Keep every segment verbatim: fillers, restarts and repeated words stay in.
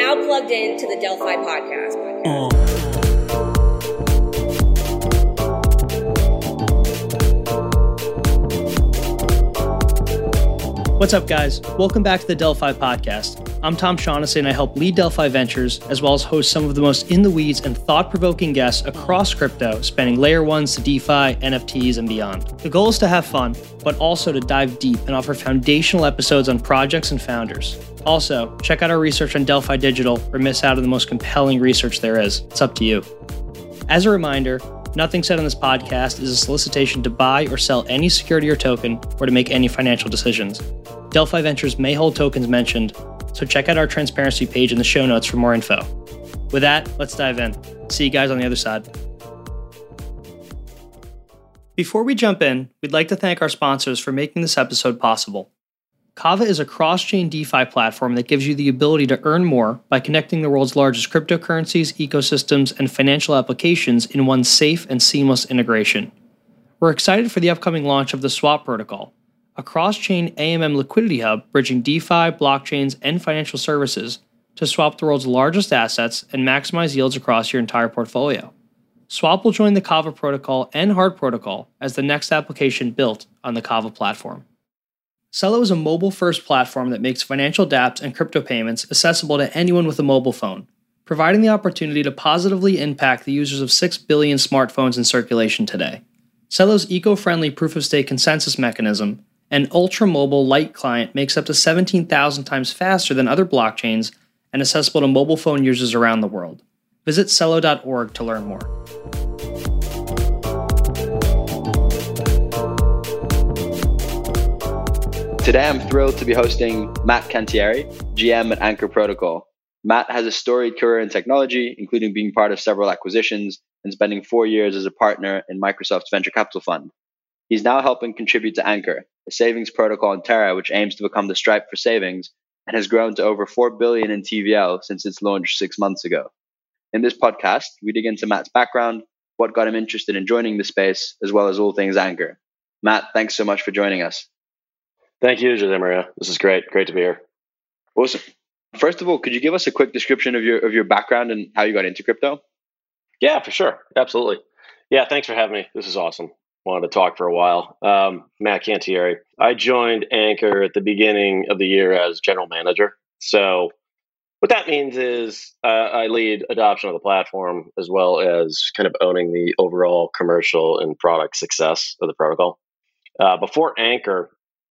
now plugged in to the Delphi podcast. What's up, guys? Welcome back to the Delphi podcast. I'm Tom Shaughnessy, and I help lead Delphi Ventures, as well as host some of the most in-the-weeds and thought-provoking guests across crypto, spanning layer ones to DeFi, N F Ts, and beyond. The goal is to have fun, but also to dive deep and offer foundational episodes on projects and founders. Also, check out our research on Delphi Digital or miss out on the most compelling research there is. It's up to you. As a reminder, nothing said on this podcast is a solicitation to buy or sell any security or token or to make any financial decisions. Delphi Ventures may hold tokens mentioned, so check out our transparency page in the show notes for more info. With that, let's dive in. See you guys on the other side. Before we jump in, we'd like to thank our sponsors for making this episode possible. Kava is a cross-chain DeFi platform that gives you the ability to earn more by connecting the world's largest cryptocurrencies, ecosystems, and financial applications in one safe and seamless integration. We're excited for the upcoming launch of the Swap protocol, a cross-chain A M M liquidity hub bridging DeFi, blockchains, and financial services to swap the world's largest assets and maximize yields across your entire portfolio. Swap will join the Kava protocol and Hard protocol as the next application built on the Kava platform. Celo is a mobile-first platform that makes financial dApps and crypto payments accessible to anyone with a mobile phone, providing the opportunity to positively impact the users of six billion smartphones in circulation today. Celo's eco-friendly proof-of-stake consensus mechanism and ultra-mobile light client makes up to seventeen thousand times faster than other blockchains and accessible to mobile phone users around the world. Visit celo dot org to learn more. Today, I'm thrilled to be hosting Matt Cantieri, G M at Anchor Protocol. Matt has a storied career in technology, including being part of several acquisitions and spending four years as a partner in Microsoft's venture capital fund. He's now helping contribute to Anchor, a savings protocol in Terra which aims to become the Stripe for savings and has grown to over four billion dollars in T V L since its launch six months ago. In this podcast, we dig into Matt's background, what got him interested in joining the space, as well as all things Anchor. Matt, thanks so much for joining us. Thank you, Jose Maria. This is great. Great to be here. Awesome. First of all, could you give us a quick description of your of your background and how you got into crypto? Yeah, for sure. Absolutely. Yeah, thanks for having me. This is awesome. Wanted to talk for a while. Um, Matt Cantieri. I joined Anchor at the beginning of the year as general manager. So what that means is uh, I lead adoption of the platform as well as kind of owning the overall commercial and product success of the protocol. Uh, before Anchor,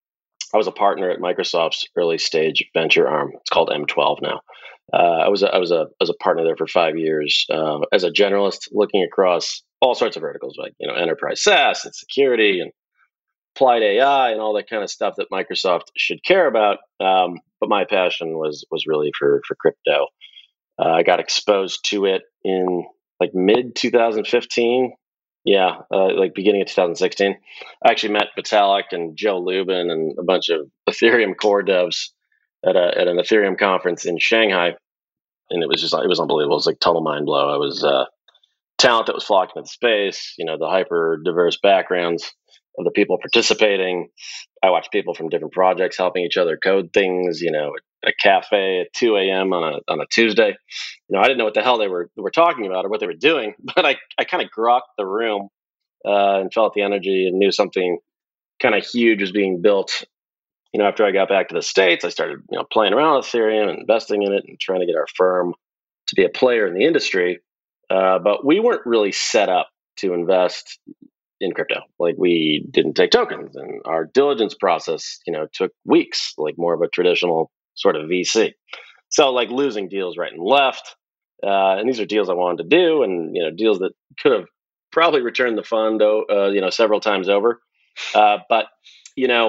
I was a partner at Microsoft's early stage venture arm. It's called M twelve now. Uh, I was a, I was a I was a partner there for five years uh, as a generalist, looking across all sorts of verticals like you know enterprise SaaS and security and applied A I and all that kind of stuff that Microsoft should care about. Um, but my passion was was really for for crypto. Uh, I got exposed to it in like mid twenty fifteen. Yeah, uh, like beginning of two thousand sixteen. I actually met Vitalik and Joe Lubin and a bunch of Ethereum core devs at a at an Ethereum conference in Shanghai, and it was just it was unbelievable. It was like total mind blow. I was uh, talent that was flocking into the space. You know, the hyper diverse backgrounds of the people participating. I watched people from different projects helping each other code things. You know, at a cafe at two a.m. on a on a Tuesday. You know, I didn't know what the hell they were were talking about or what they were doing, but I, I kind of grokked the room uh, and felt the energy and knew something kind of huge was being built. You know, after I got back to the States, I started you know playing around with Ethereum and investing in it and trying to get our firm to be a player in the industry. Uh, but we weren't really set up to invest in crypto. Like we didn't take tokens, and our diligence process, you know, took weeks, like more of a traditional sort of V C. So like losing deals right and left. Uh, and these are deals I wanted to do and, you know, deals that could have probably returned the fund, uh, you know, several times over. Uh, but, you know,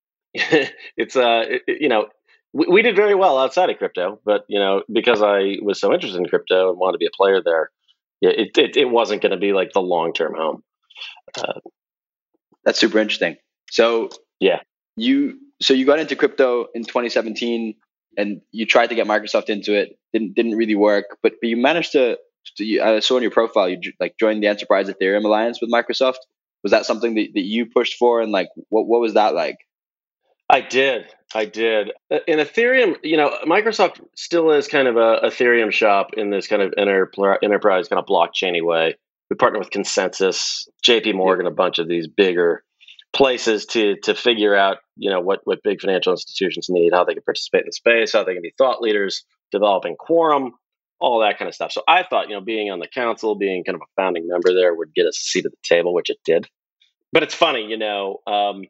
it's, uh, it, you know, we, we did very well outside of crypto, but, you know, because I was so interested in crypto and wanted to be a player there, yeah, it, it, it wasn't going to be like the long-term home. Uh, That's super interesting. So yeah, you, so you got into crypto in twenty seventeen and you tried to get Microsoft into it. Didn't, didn't really work, but, but you managed to, to, I saw on your profile, you like joined the Enterprise Ethereum Alliance with Microsoft. Was that something that, that you pushed for? And like, what, what was that like? I did. I did. Uh, In Ethereum, you know, Microsoft still is kind of a Ethereum shop in this kind of enter, enterprise kind of blockchainy way. We partner with Consensus, J P Yeah. Morgan, a bunch of these bigger places to to figure out, you know, what what big financial institutions need, how they can participate in the space, how they can be thought leaders, developing Quorum, all that kind of stuff. So I thought, you know, being on the council, being kind of a founding member there would get us a seat at the table, which it did. But it's funny, you know, um,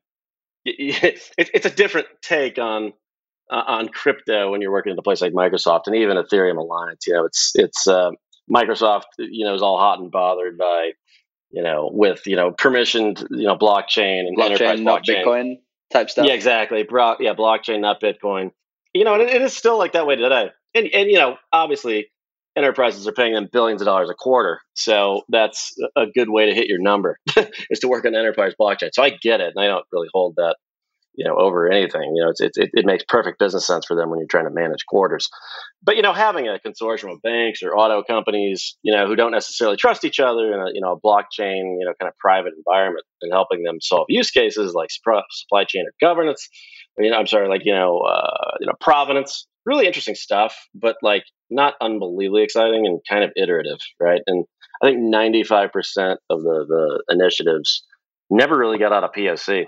it, it's a different take on uh, on crypto when you're working at a place like Microsoft and even Ethereum Alliance. You know, it's it's uh, Microsoft. You know, is all hot and bothered by you know with you know permissioned you know blockchain and enterprise Blockchain, not blockchain. Bitcoin type stuff. Yeah, exactly. Bro- yeah, blockchain, not Bitcoin. You know, and it, it is still like that way today. And and you know, obviously, enterprises are paying them billions of dollars a quarter, so that's a good way to hit your number is to work on enterprise blockchain. So I get it, and I don't really hold that you know, over anything. You know, it's, it, it makes perfect business sense for them when you're trying to manage quarters. But, you know, having a consortium of banks or auto companies, you know, who don't necessarily trust each other in a, you know, a blockchain, you know, kind of private environment and helping them solve use cases like supply chain or governance, you know, I'm sorry, like, you know, uh, you know, provenance, really interesting stuff, but like not unbelievably exciting and kind of iterative, right? And I think ninety-five percent of the, the initiatives never really got out of P O C.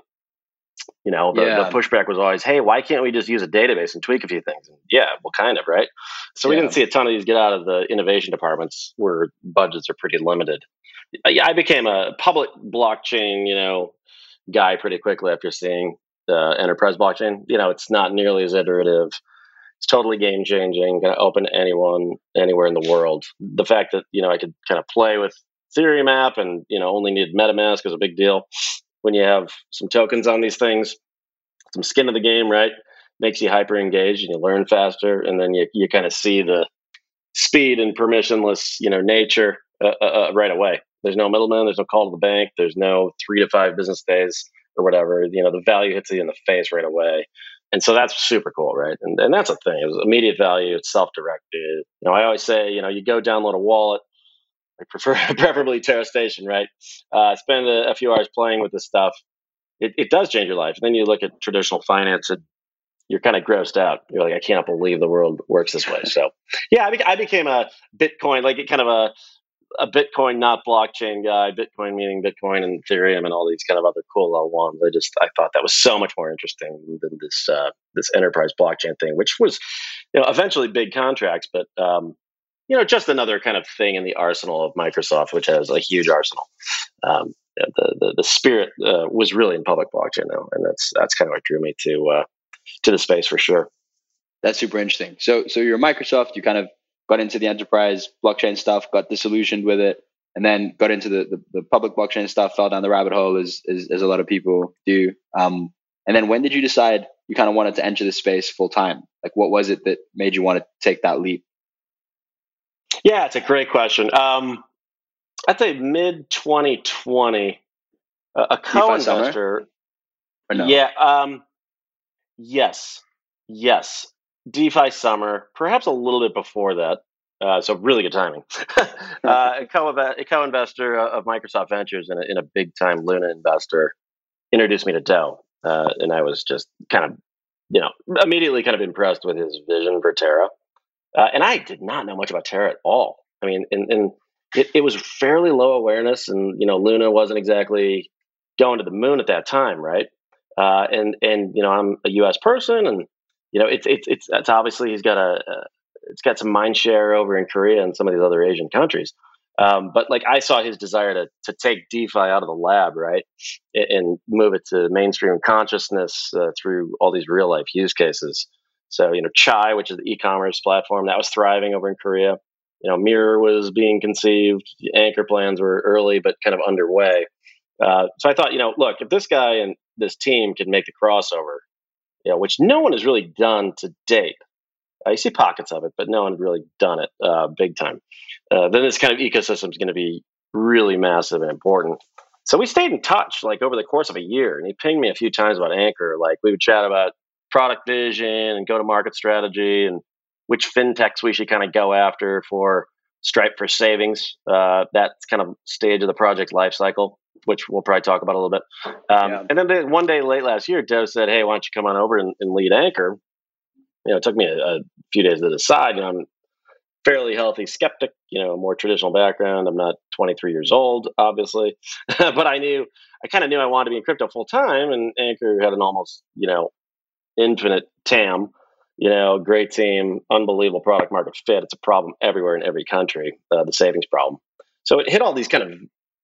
You know, the, Yeah. the pushback was always, hey, why can't we just use a database and tweak a few things? And yeah, well, kind of, right? So we Yeah. didn't see a ton of these get out of the innovation departments where budgets are pretty limited. I I became a public blockchain, you know, guy pretty quickly after seeing the enterprise blockchain. You know, it's not nearly as iterative. It's totally game changing, kind of open to anyone, anywhere in the world. The fact that, you know, I could kind of play with Ethereum app and, you know, only need MetaMask is a big deal. When you have some tokens on these things, some skin in the game, right? Makes you hyper engaged and you learn faster. And then you, you kind of see the speed and permissionless, you know, nature uh, uh, uh, right away. There's no middleman. There's no call to the bank. There's no three to five business days or whatever. You know, the value hits you in the face right away. And so that's super cool, right? And, and that's a thing. It was immediate value. It's self-directed. You know, I always say, you know, you go download a wallet, I prefer preferably Terra Station, right? Uh, spend a, a few hours playing with this stuff. It, it does change your life. And then you look at traditional finance and you're kind of grossed out. You're like, I can't believe the world works this way. So yeah, I, be, I became a Bitcoin, like kind of a, a Bitcoin, not blockchain guy. Bitcoin meaning Bitcoin and Ethereum and all these kind of other cool L ones. I just, I thought that was so much more interesting than this, uh, this enterprise blockchain thing, which was, you know, eventually big contracts, but, um, you know, just another kind of thing in the arsenal of Microsoft, which has a huge arsenal. Um, the, the the spirit uh, was really in public blockchain now, and that's that's kind of what drew me to uh, to the space for sure. That's super interesting. So, so you're Microsoft. You kind of got into the enterprise blockchain stuff, got disillusioned with it, and then got into the the, the public blockchain stuff. Fell down the rabbit hole, as, as as a lot of people do. Um, and then when did you decide you kind of wanted to enter the space full time? Like, what was it that made you want to take that leap? Yeah, it's a great question. Um, I'd say mid twenty twenty, uh, a co-investor. Or no? Yeah. Um, yes. Yes. DeFi summer, perhaps a little bit before that. Uh, so really good timing. uh, a, co- a co-investor of Microsoft Ventures and a, and a big-time Luna investor introduced me to Dell, uh, and I was just kind of, you know, immediately kind of impressed with his vision for Terra. Uh, and I did not know much about Terra at all. I mean, and, and it, it was fairly low awareness, and you know, Luna wasn't exactly going to the moon at that time, right? Uh, and and you know, I'm a U S person, and you know, it's it's it's, it's obviously he's got a, a it's got some mind share over in Korea and some of these other Asian countries. Um, but like I saw his desire to to take DeFi out of the lab, right, and, and move it to mainstream consciousness uh, through all these real life use cases. So, you know, Chai, which is the e-commerce platform that was thriving over in Korea. You know, Mirror was being conceived. Anchor plans were early, but kind of underway. Uh, so I thought, you know, look, if this guy and this team can make the crossover, you know, which no one has really done to date. I see pockets of it, but no one has really done it uh, big time. Uh, then this kind of ecosystem is going to be really massive and important. So we stayed in touch, like over the course of a year, and he pinged me a few times about Anchor. Like we would chat about product vision and go-to-market strategy and which fintechs we should kind of go after for Stripe for savings, uh, that kind of stage of the project lifecycle. which we'll probably talk about a little bit. Um, Yeah. And then the, one day late last year, Dev said, "Hey, why don't you come on over and, and lead Anchor?" You know, it took me a, a few days to decide. You know, I'm fairly healthy skeptic, you know, more traditional background. I'm not twenty-three years old, obviously, but I knew, I kind of knew I wanted to be in crypto full time, and Anchor had an almost, you know, infinite T A M, you know, great team, unbelievable product market fit. It's a problem everywhere in every country, uh, the savings problem. So it hit all these kind of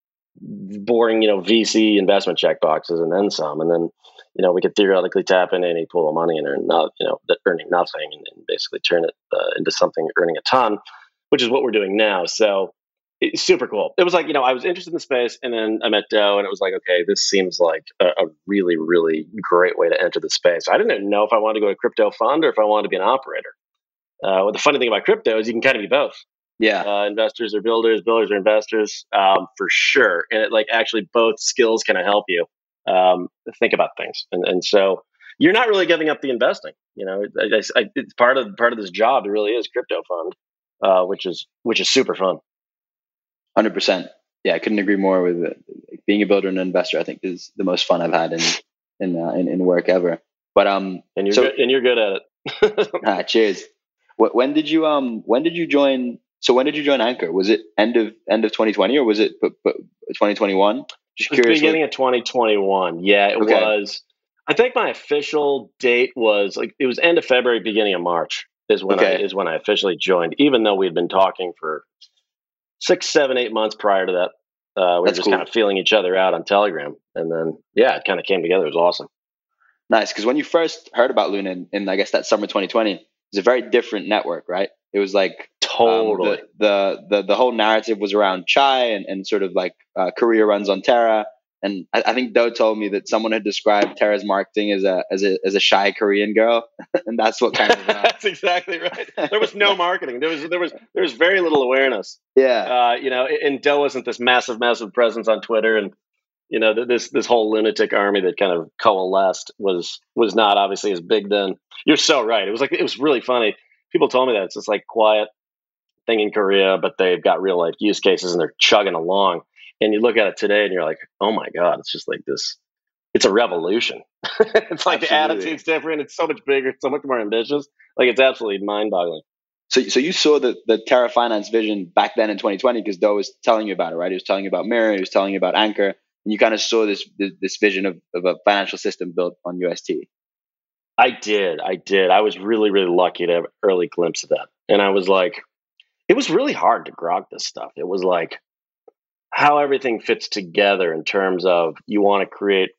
boring, you know, V C investment check boxes and then some. And then, you know, we could theoretically tap into any pool of money and earn, not, you know, earning nothing and, and basically turn it uh, into something earning a ton, which is what we're doing now. So it's super cool. It was like, you know, I was interested in the space, and then I met Doe, and it was like, okay, this seems like a, a really, really great way to enter the space. I didn't know if I wanted to go to a crypto fund or if I wanted to be an operator. Uh, well, the funny thing about crypto is you can kind of be both. Yeah. Uh, investors are builders, builders are investors, um, for sure. And it, like, actually both skills kind of help you um, think about things. And and so you're not really giving up the investing. You know, it, I, I, it's part of part of this job. It really is crypto fund, uh, which is which is super fun. one hundred percent. Yeah, I couldn't agree more with it. Being a builder and an investor, I think, is the most fun I've had in in uh, in, in work ever. But um, and you're so, good, and you're good at it. ah, cheers. When did you um when did you join? So when did you join Anchor? Was it end of end of twenty twenty or was it twenty twenty-one? Just it was curious. Beginning what... of twenty twenty-one. Yeah, it okay. was. I think my official date was like it was end of February, beginning of March is when okay. I is when I officially joined. Even though we had been talking for six, seven, eight months prior to that. Uh, we were That's just cool. kind of feeling each other out on Telegram. And then, yeah, it kind of came together. It was awesome. Nice. Because when you first heard about Luna in, in, I guess, that summer twenty twenty, it was a very different network, right? It was like totally um, the, the, the, the whole narrative was around Chai and, and sort of like uh, career runs on Terra. And I, I think Doe told me that someone had described Terra's marketing as a as a as a shy Korean girl, and that's what kind of. Uh, that's exactly right. There was no marketing. There was there was there was very little awareness. Yeah. Uh, you know, and Doe wasn't this massive, massive presence on Twitter, and you know, this this whole lunatic army that kind of coalesced was was not obviously as big then. You're so right. It was like it was really funny. People told me that it's just like quiet thing in Korea, but they've got real life use cases and they're chugging along. And you look at it today and you're like, oh my God, it's just like this. It's a revolution. It's like absolutely. The attitude's different. It's so much bigger. It's so much more ambitious. Like it's absolutely mind boggling. So, so you saw the, the Terra Finance vision back then in twenty twenty because Doe was telling you about it, right? He was telling you about Mirror. He was telling you about Anchor. And you kind of saw this this, this vision of, of a financial system built on U S T. I did. I did. I was really, really lucky to have an early glimpse of that. And I was like, it was really hard to grok this stuff. It was like, how everything fits together in terms of you want to create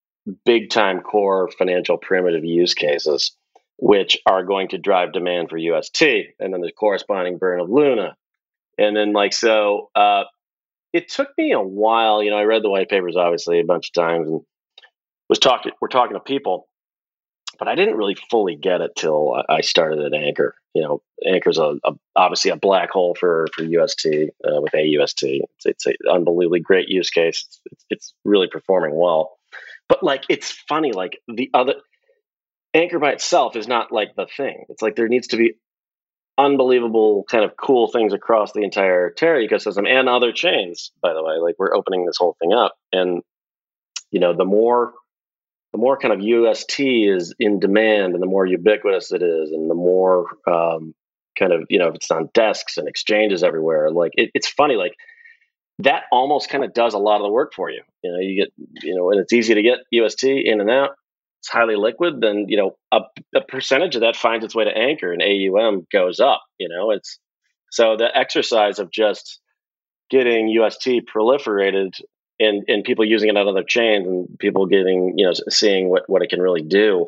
big time core financial primitive use cases, which are going to drive demand for U S T and then the corresponding burn of Luna. And then like, so uh, it took me a while, you know, I read the white papers obviously a bunch of times and was talking, we're talking to people, but I didn't really fully get it till I started at Anchor. You know, Anchor's a, a obviously a black hole for for U S T uh, with A U S T. It's, it's an unbelievably great use case. It's, it's, it's really performing well. But like, it's funny. Like the other Anchor by itself is not like the thing. It's like there needs to be unbelievable kind of cool things across the entire Terra ecosystem and other chains. By the way, like we're opening this whole thing up, and you know, the more. The more kind of U S T is in demand and the more ubiquitous it is and the more um, kind of, you know, if it's on desks and exchanges everywhere, like it, it's funny, like that almost kind of does a lot of the work for you. You know, you get, you know, and it's easy to get U S T in and out. It's highly liquid. Then, you know, a, a percentage of that finds its way to Anchor and A U M goes up, you know, it's so the exercise of just getting U S T proliferated and and people using it on other chains and people getting, you know, seeing what, what it can really do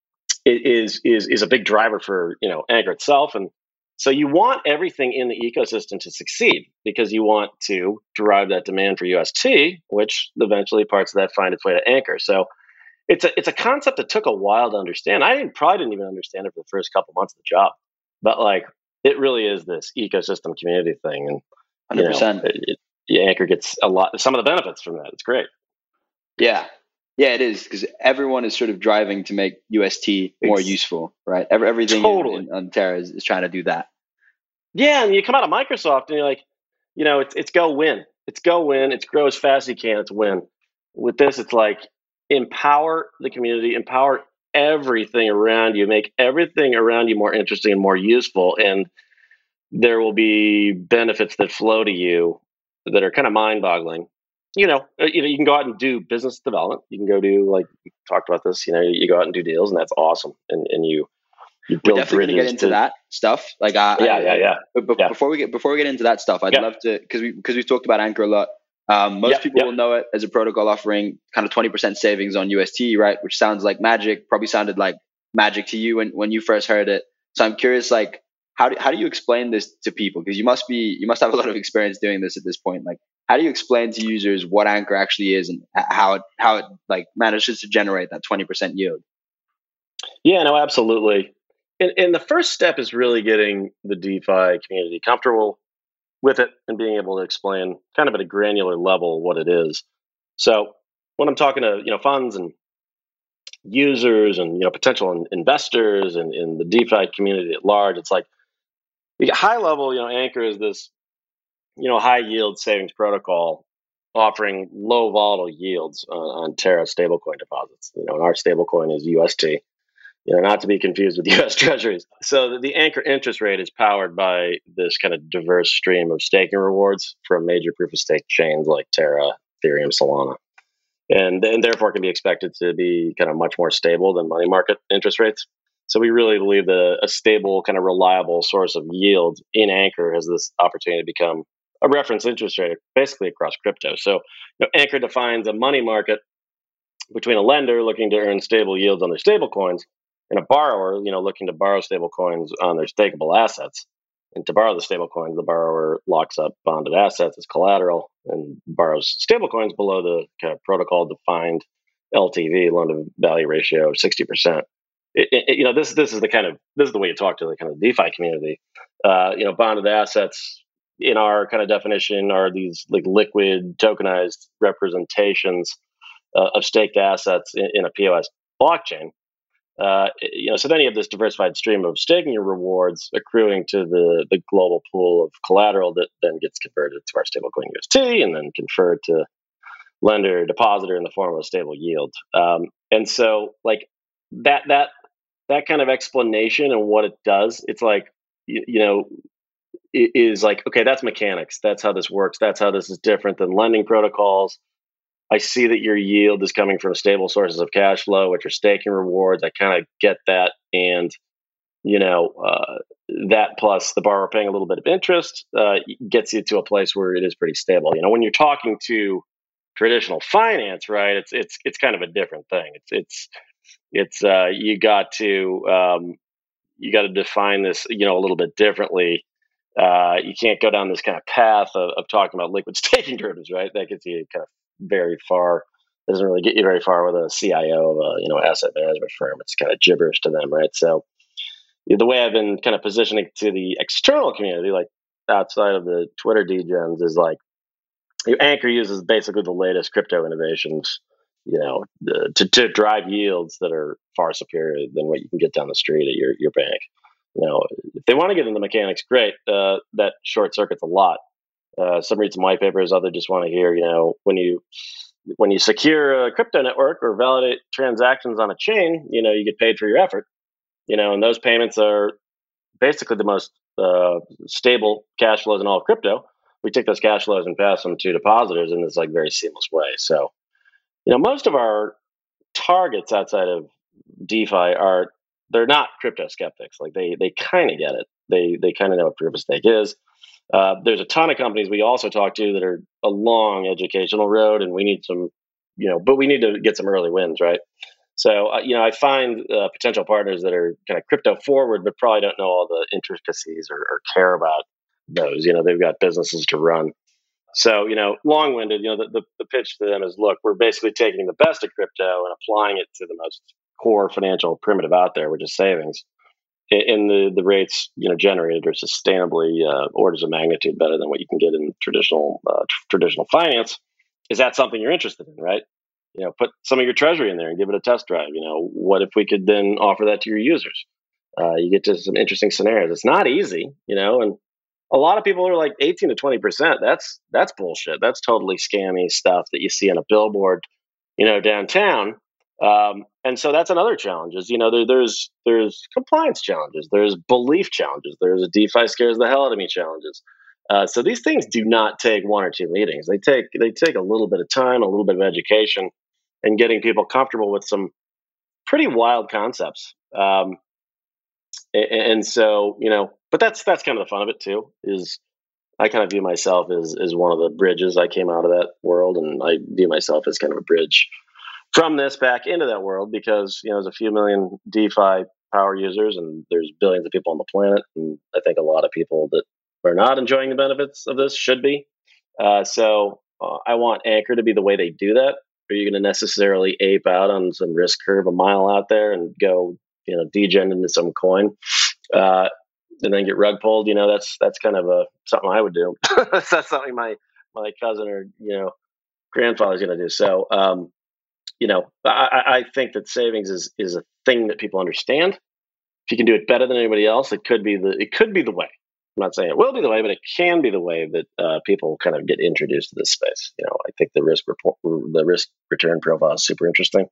it is is is a big driver for, you know, Anchor itself. And so you want everything in the ecosystem to succeed because you want to drive that demand for U S T, which eventually parts of that find its way to Anchor. So it's a it's a concept that took a while to understand. I didn't probably didn't even understand it for the first couple months of the job, but like it really is this ecosystem community thing. And one hundred percent. You know, it, Yeah, Anchor gets a lot, some of the benefits from that. It's great. Yeah. Yeah, it is because everyone is sort of driving to make U S T more it's, useful, right? Every, everything totally. in, in, on Terra is, is trying to do that. Yeah. And you come out of Microsoft and you're like, you know, it's, it's go win. it's go win, it's grow as fast as you can, it's win. With this, it's like empower the community, empower everything around you, make everything around you more interesting and more useful. And there will be benefits that flow to you that are kind of mind boggling. You know, uh, you know, you can go out and do business development. You can go do, like we talked about this, you know, you go out and do deals, and that's awesome. And, and you, you We're build definitely going to get into to, that stuff. Like, I, yeah, I, yeah, yeah. But, but yeah. before we get before we get into that stuff, I'd yeah. love to, because we because we've talked about Anchor a lot. Um, most Yep, people yep. will know it as a protocol offering kind of twenty percent savings on U S T, right? Which sounds like magic. Probably sounded like magic to you when, when you first heard it. So I'm curious, like, how do how do you explain this to people? Because you must be you must have a lot of experience doing this at this point. Like, how do you explain to users what Anchor actually is and how it how it like manages to generate that twenty percent yield? Yeah, no, absolutely. And, and the first step is really getting the DeFi community comfortable with it and being able to explain kind of at a granular level what it is. So when I'm talking to, you know, funds and users and, you know, potential in- investors and in the DeFi community at large, it's like, you get high level, you know, Anchor is this, you know, high yield savings protocol offering low volatile yields uh, on Terra stablecoin deposits. You know, and our stablecoin is U S T. You know, not to be confused with U S Treasuries. So the, the Anchor interest rate is powered by this kind of diverse stream of staking rewards from major proof of stake chains like Terra, Ethereum, Solana, and and therefore can be expected to be kind of much more stable than money market interest rates. So we really believe that a stable, kind of reliable source of yield in Anchor has this opportunity to become a reference interest rate basically across crypto. So you know, Anchor defines a money market between a lender looking to earn stable yields on their stable coins and a borrower, you know, looking to borrow stable coins on their stakeable assets. And to borrow the stable coins, the borrower locks up bonded assets as collateral and borrows stable coins below the kind of protocol defined L T V, loan to value ratio of sixty percent. It, it, you know, this this is the kind of this is the way you talk to the kind of DeFi community. Uh, you know, bonded assets in our kind of definition are these like liquid tokenized representations uh, of staked assets in, in a P O S blockchain. Uh, you know, so then you have this diversified stream of staking rewards accruing to the, the global pool of collateral that then gets converted to our stablecoin U S T and then conferred to lender depositor in the form of a stable yield. Um, and so, like that that that kind of explanation and what it does, it's like you, you know, it is like okay, that's mechanics. That's how this works. That's how this is different than lending protocols. I see that your yield is coming from stable sources of cash flow, which are staking rewards. I kind of get that. And, you know, uh, that plus the borrower paying a little bit of interest uh, gets you to a place where it is pretty stable. You know, when you're talking to traditional finance, right, it's it's it's kind of a different thing. It's it's it's uh, you got to um, you got to define this, you know, a little bit differently. Uh, you can't go down this kind of path of, of talking about liquid staking derivatives, right? That gets you kind of very far. Doesn't really get you very far with a C I O of a you know asset management firm. It's kind of gibberish to them, right? So the way I've been kind of positioning to the external community, like outside of the Twitter degens, is like Anchor uses basically the latest crypto innovations, you know, the, to to drive yields that are far superior than what you can get down the street at your your bank. You know, if they want to get into the mechanics, great. Uh, that short circuits a lot. Uh, some read some white papers, others just want to hear, you know, when you when you secure a crypto network or validate transactions on a chain, you know, you get paid for your effort, you know, and those payments are basically the most uh, stable cash flows in all of crypto. We take those cash flows and pass them to depositors in this like very seamless way. So, you know, most of our targets outside of DeFi are they're not crypto skeptics. Like they they kind of get it. They they kind of know what proof of stake is. Uh, there's a ton of companies we also talk to that are a long educational road, and we need some, you know, but we need to get some early wins, right? So, uh, you know, I find uh, potential partners that are kind of crypto forward, but probably don't know all the intricacies or, or care about those. You know, they've got businesses to run. So, you know, long winded, you know, the, the, the pitch to them is look, we're basically taking the best of crypto and applying it to the most core financial primitive out there, which is savings. And the, the rates, you know, generated are sustainably uh, orders of magnitude better than what you can get in traditional uh, tr- traditional finance. Is that something you're interested in, right? You know, put some of your treasury in there and give it a test drive. You know, what if we could then offer that to your users? Uh, you get to some interesting scenarios. It's not easy, you know, and a lot of people are like eighteen to twenty percent. That's that's bullshit. That's totally scammy stuff that you see on a billboard, you know, downtown. Um, and so that's another challenge. Is you know there, there's there's compliance challenges, there's belief challenges, there's a DeFi scares the hell out of me challenges. Uh, so these things do not take one or two meetings. They take they take a little bit of time, a little bit of education, and getting people comfortable with some pretty wild concepts. Um, and, and so you know, but that's that's kind of the fun of it too. Is I kind of view myself as as one of the bridges. I came out of that world, and I view myself as kind of a bridge from this back into that world, because you know there's a few million DeFi power users and there's billions of people on the planet, and I think a lot of people that are not enjoying the benefits of this should be. Uh, so uh, I want Anchor to be the way they do that. Are you going to necessarily ape out on some risk curve a mile out there and go you know degen into some coin uh, and then get rug pulled? You know that's that's kind of a something I would do. That's something my my cousin or you know grandfather's going to do. So. Um, You know, I, I think that savings is is a thing that people understand. If you can do it better than anybody else, it could be the it could be the way. I'm not saying it will be the way, but it can be the way that uh, people kind of get introduced to this space. You know, I think the risk report, the risk return profile is super interesting.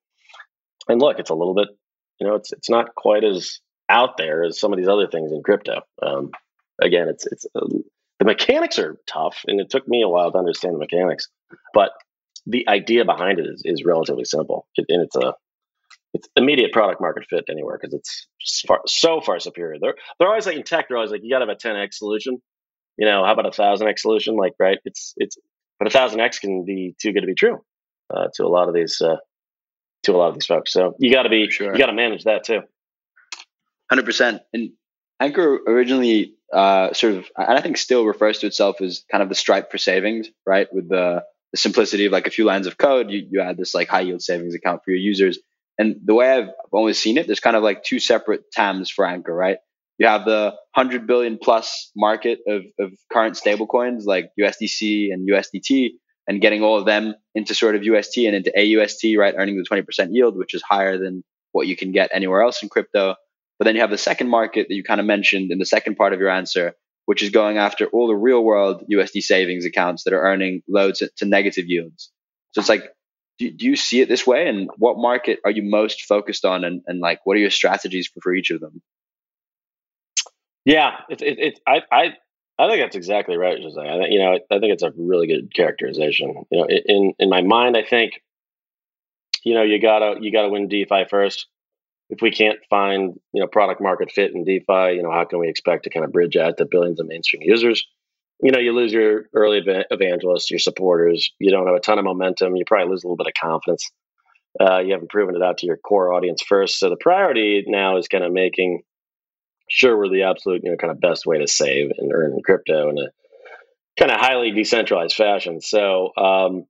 And look, it's a little bit, you know, it's it's not quite as out there as some of these other things in crypto. Um, again, it's it's uh, the mechanics are tough, and it took me a while to understand the mechanics, but the idea behind it is, is relatively simple, it, and it's a it's immediate product market fit anywhere because it's far, so far superior. They're they're always like in tech, they're always like you got to have a ten x solution. You know, how about a thousand x solution? Like, right? It's it's but a thousand x can be too good to be true uh, to a lot of these uh, to a lot of these folks. So you got to be sure. You got to manage that too. Hundred percent. And Anchor originally uh, sort of, and I think still refers to itself as kind of the Stripe for savings, right? With the the simplicity of like a few lines of code, you, you add this like high yield savings account for your users. And the way I've always seen it, there's kind of like two separate T A Ms for Anchor, right? You have the one hundred billion plus market of, of current stable coins like U S D C and U S D T, and getting all of them into sort of U S T and into A U S T, right? Earning the twenty percent yield, which is higher than what you can get anywhere else in crypto. But then you have the second market that you kind of mentioned in the second part of your answer, which is going after all the real world U S D savings accounts that are earning low to, to negative yields. So it's like, do, do you see it this way? And what market are you most focused on? And, and like, what are your strategies for, for each of them? Yeah, it, it, it, I, I, I think that's exactly right, Jose. I think, you know, I think it's a really good characterization. You know, in, in my mind, I think, you know, you gotta, you gotta win DeFi first. If we can't find, you know, product market fit in DeFi, you know, how can we expect to kind of bridge out to billions of mainstream users? You know, you lose your early evangelists, your supporters. You don't have a ton of momentum. You probably lose a little bit of confidence. Uh, you haven't proven it out to your core audience first. So the priority now is kind of making sure we're the absolute, you know, kind of best way to save and earn crypto in a kind of highly decentralized fashion. So, um,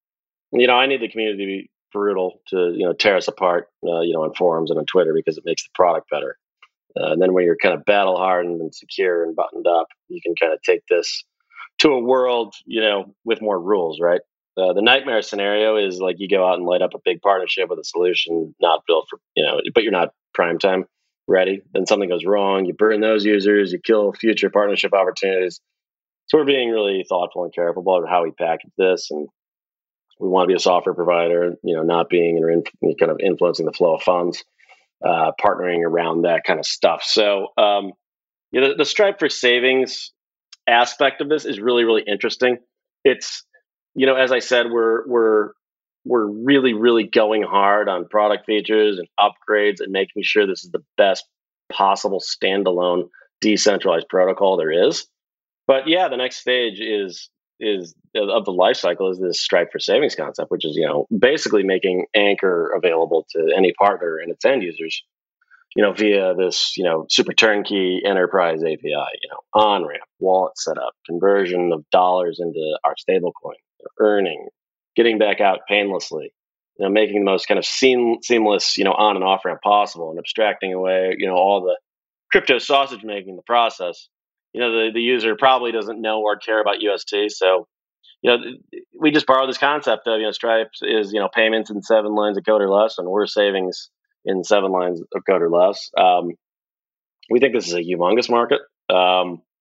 you know, I need the community to be brutal to you know tear us apart uh, you know on forums and on Twitter because it makes the product better. Uh, and then when you're kind of battle hardened and secure and buttoned up, you can kind of take this to a world you know with more rules, right? Uh, the nightmare scenario is like you go out and light up a big partnership with a solution not built for you know, but you're not prime time ready. Then something goes wrong, you burn those users, you kill future partnership opportunities. So we're being really thoughtful and careful about how we package this, and we want to be a software provider, you know, not being or in, kind of influencing the flow of funds, uh, partnering around that kind of stuff. So, um, you know, the, the Stripe for savings aspect of this is really, really interesting. It's, you know, as I said, we're we're we're really, really going hard on product features and upgrades and making sure this is the best possible standalone decentralized protocol there is. But yeah, the next stage is. is of the life cycle is this Stripe for savings concept, which is, you know, basically making Anchor available to any partner and its end users, you know, via this, you know, super turnkey enterprise A P I, you know, on-ramp, wallet setup, conversion of dollars into our stablecoin, earning, getting back out painlessly, you know, making the most kind of seam, seamless, you know, on and off ramp possible and abstracting away, you know, all the crypto sausage making in the process. You know, the, the user probably doesn't know or care about U S T. So, you know, we just borrow this concept of, you know, Stripe is, you know, payments in seven lines of code or less, and we're savings in seven lines of code or less. Um, we think this is a humongous market. Um,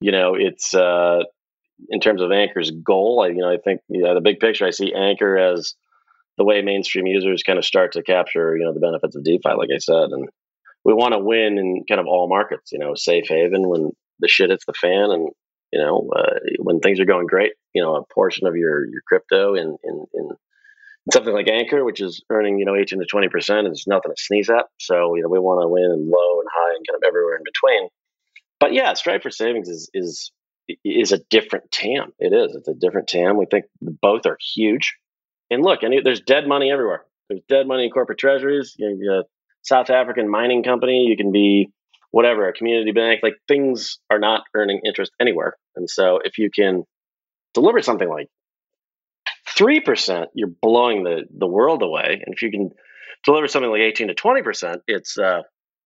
you know, it's uh, in terms of Anchor's goal. I, you know, I think you know, the big picture. I see Anchor as the way mainstream users kind of start to capture, you know, the benefits of DeFi, like I said, and we want to win in kind of all markets. You know, safe haven when the shit hits the fan, and you know, uh, when things are going great. You know, a portion of your your crypto in in, in something like Anchor, which is earning, you know, eighteen to twenty percent, is nothing to sneeze at. So, you know, we want to win in low and high and kind of everywhere in between. But yeah, Stripe for Savings is is is a different T A M. It is. It's a different T A M. We think both are huge. And look, and there's dead money everywhere. There's dead money in corporate treasuries. You know, you're a South African mining company. You can be whatever, a community bank. Like, things are not earning interest anywhere. And so if you can deliver something like three percent, you're blowing the, the world away. And if you can deliver something like eighteen to twenty percent, it's uh,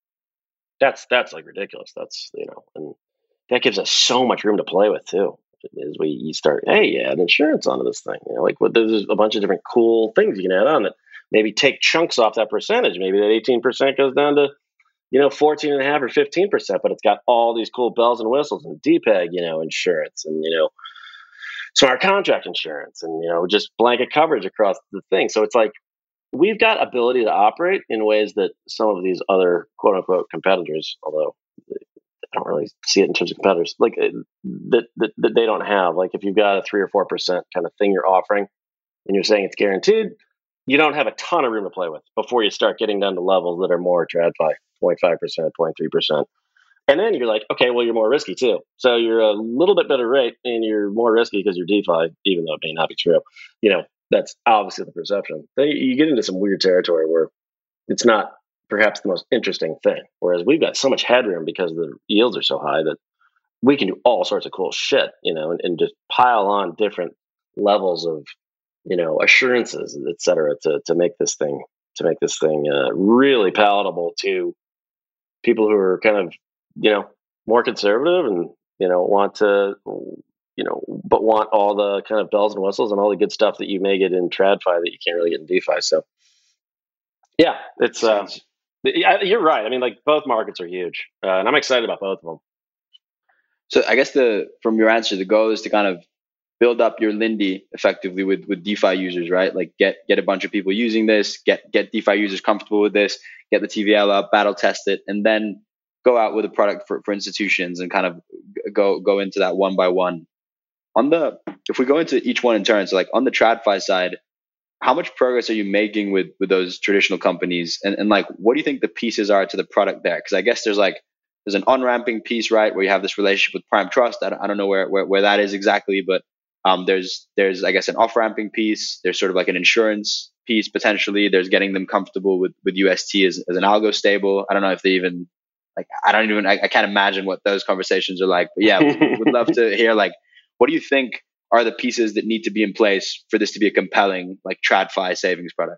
that's that's like ridiculous. That's, you know, and that gives us so much room to play with too. As we start, hey, add insurance onto this thing. You know, like, what, there's a bunch of different cool things you can add on that maybe take chunks off that percentage. Maybe that eighteen percent goes down to, you know, fourteen and a half or fifteen percent, but it's got all these cool bells and whistles and D PEG, you know, insurance, and, you know, smart contract insurance, and, you know, just blanket coverage across the thing. So it's like, we've got ability to operate in ways that some of these other quote unquote competitors, although I don't really see it in terms of competitors, like that, that, that they don't have. Like, if you've got a three or four percent kind of thing you're offering and you're saying it's guaranteed, you don't have a ton of room to play with before you start getting down to levels that are more TradFi, zero point five percent, zero point three percent. And then you're like, okay, well, you're more risky too. So you're a little bit better rate and you're more risky because you're DeFi, even though it may not be true. You know, that's obviously the perception. Then you get into some weird territory where it's not perhaps the most interesting thing. Whereas we've got so much headroom because the yields are so high that we can do all sorts of cool shit, you know, and, and just pile on different levels of, you know, assurances, et cetera, to, to make this thing, to make this thing uh, really palatable to people who are kind of, you know, more conservative and, you know, want to, you know, but want all the kind of bells and whistles and all the good stuff that you may get in TradFi that you can't really get in DeFi. So yeah, it's, uh, you're right. I mean, like, both markets are huge, uh, and I'm excited about both of them. So I guess the from your answer, the goal is to kind of build up your Lindy effectively with with DeFi users, right? Like, get get a bunch of people using this, get get DeFi users comfortable with this, get the T V L up, battle test it, and then go out with a product for, for institutions and kind of go go into that one by one. On the if we go into each one in turn, so like on the TradFi side, how much progress are you making with with those traditional companies, and and like, what do you think the pieces are to the product there? Because I guess there's like there's an on-ramping piece, right, where you have this relationship with Prime Trust. I don't, I don't know where, where where that is exactly, but um, there's there's I guess an off-ramping piece. There's sort of like an insurance piece potentially. There's getting them comfortable with with U S T as, as an algo stable. I don't know if they even like I don't even I, I can't imagine what those conversations are like. But yeah, would, would love to hear, like, what do you think are the pieces that need to be in place for this to be a compelling, like, TradFi savings product?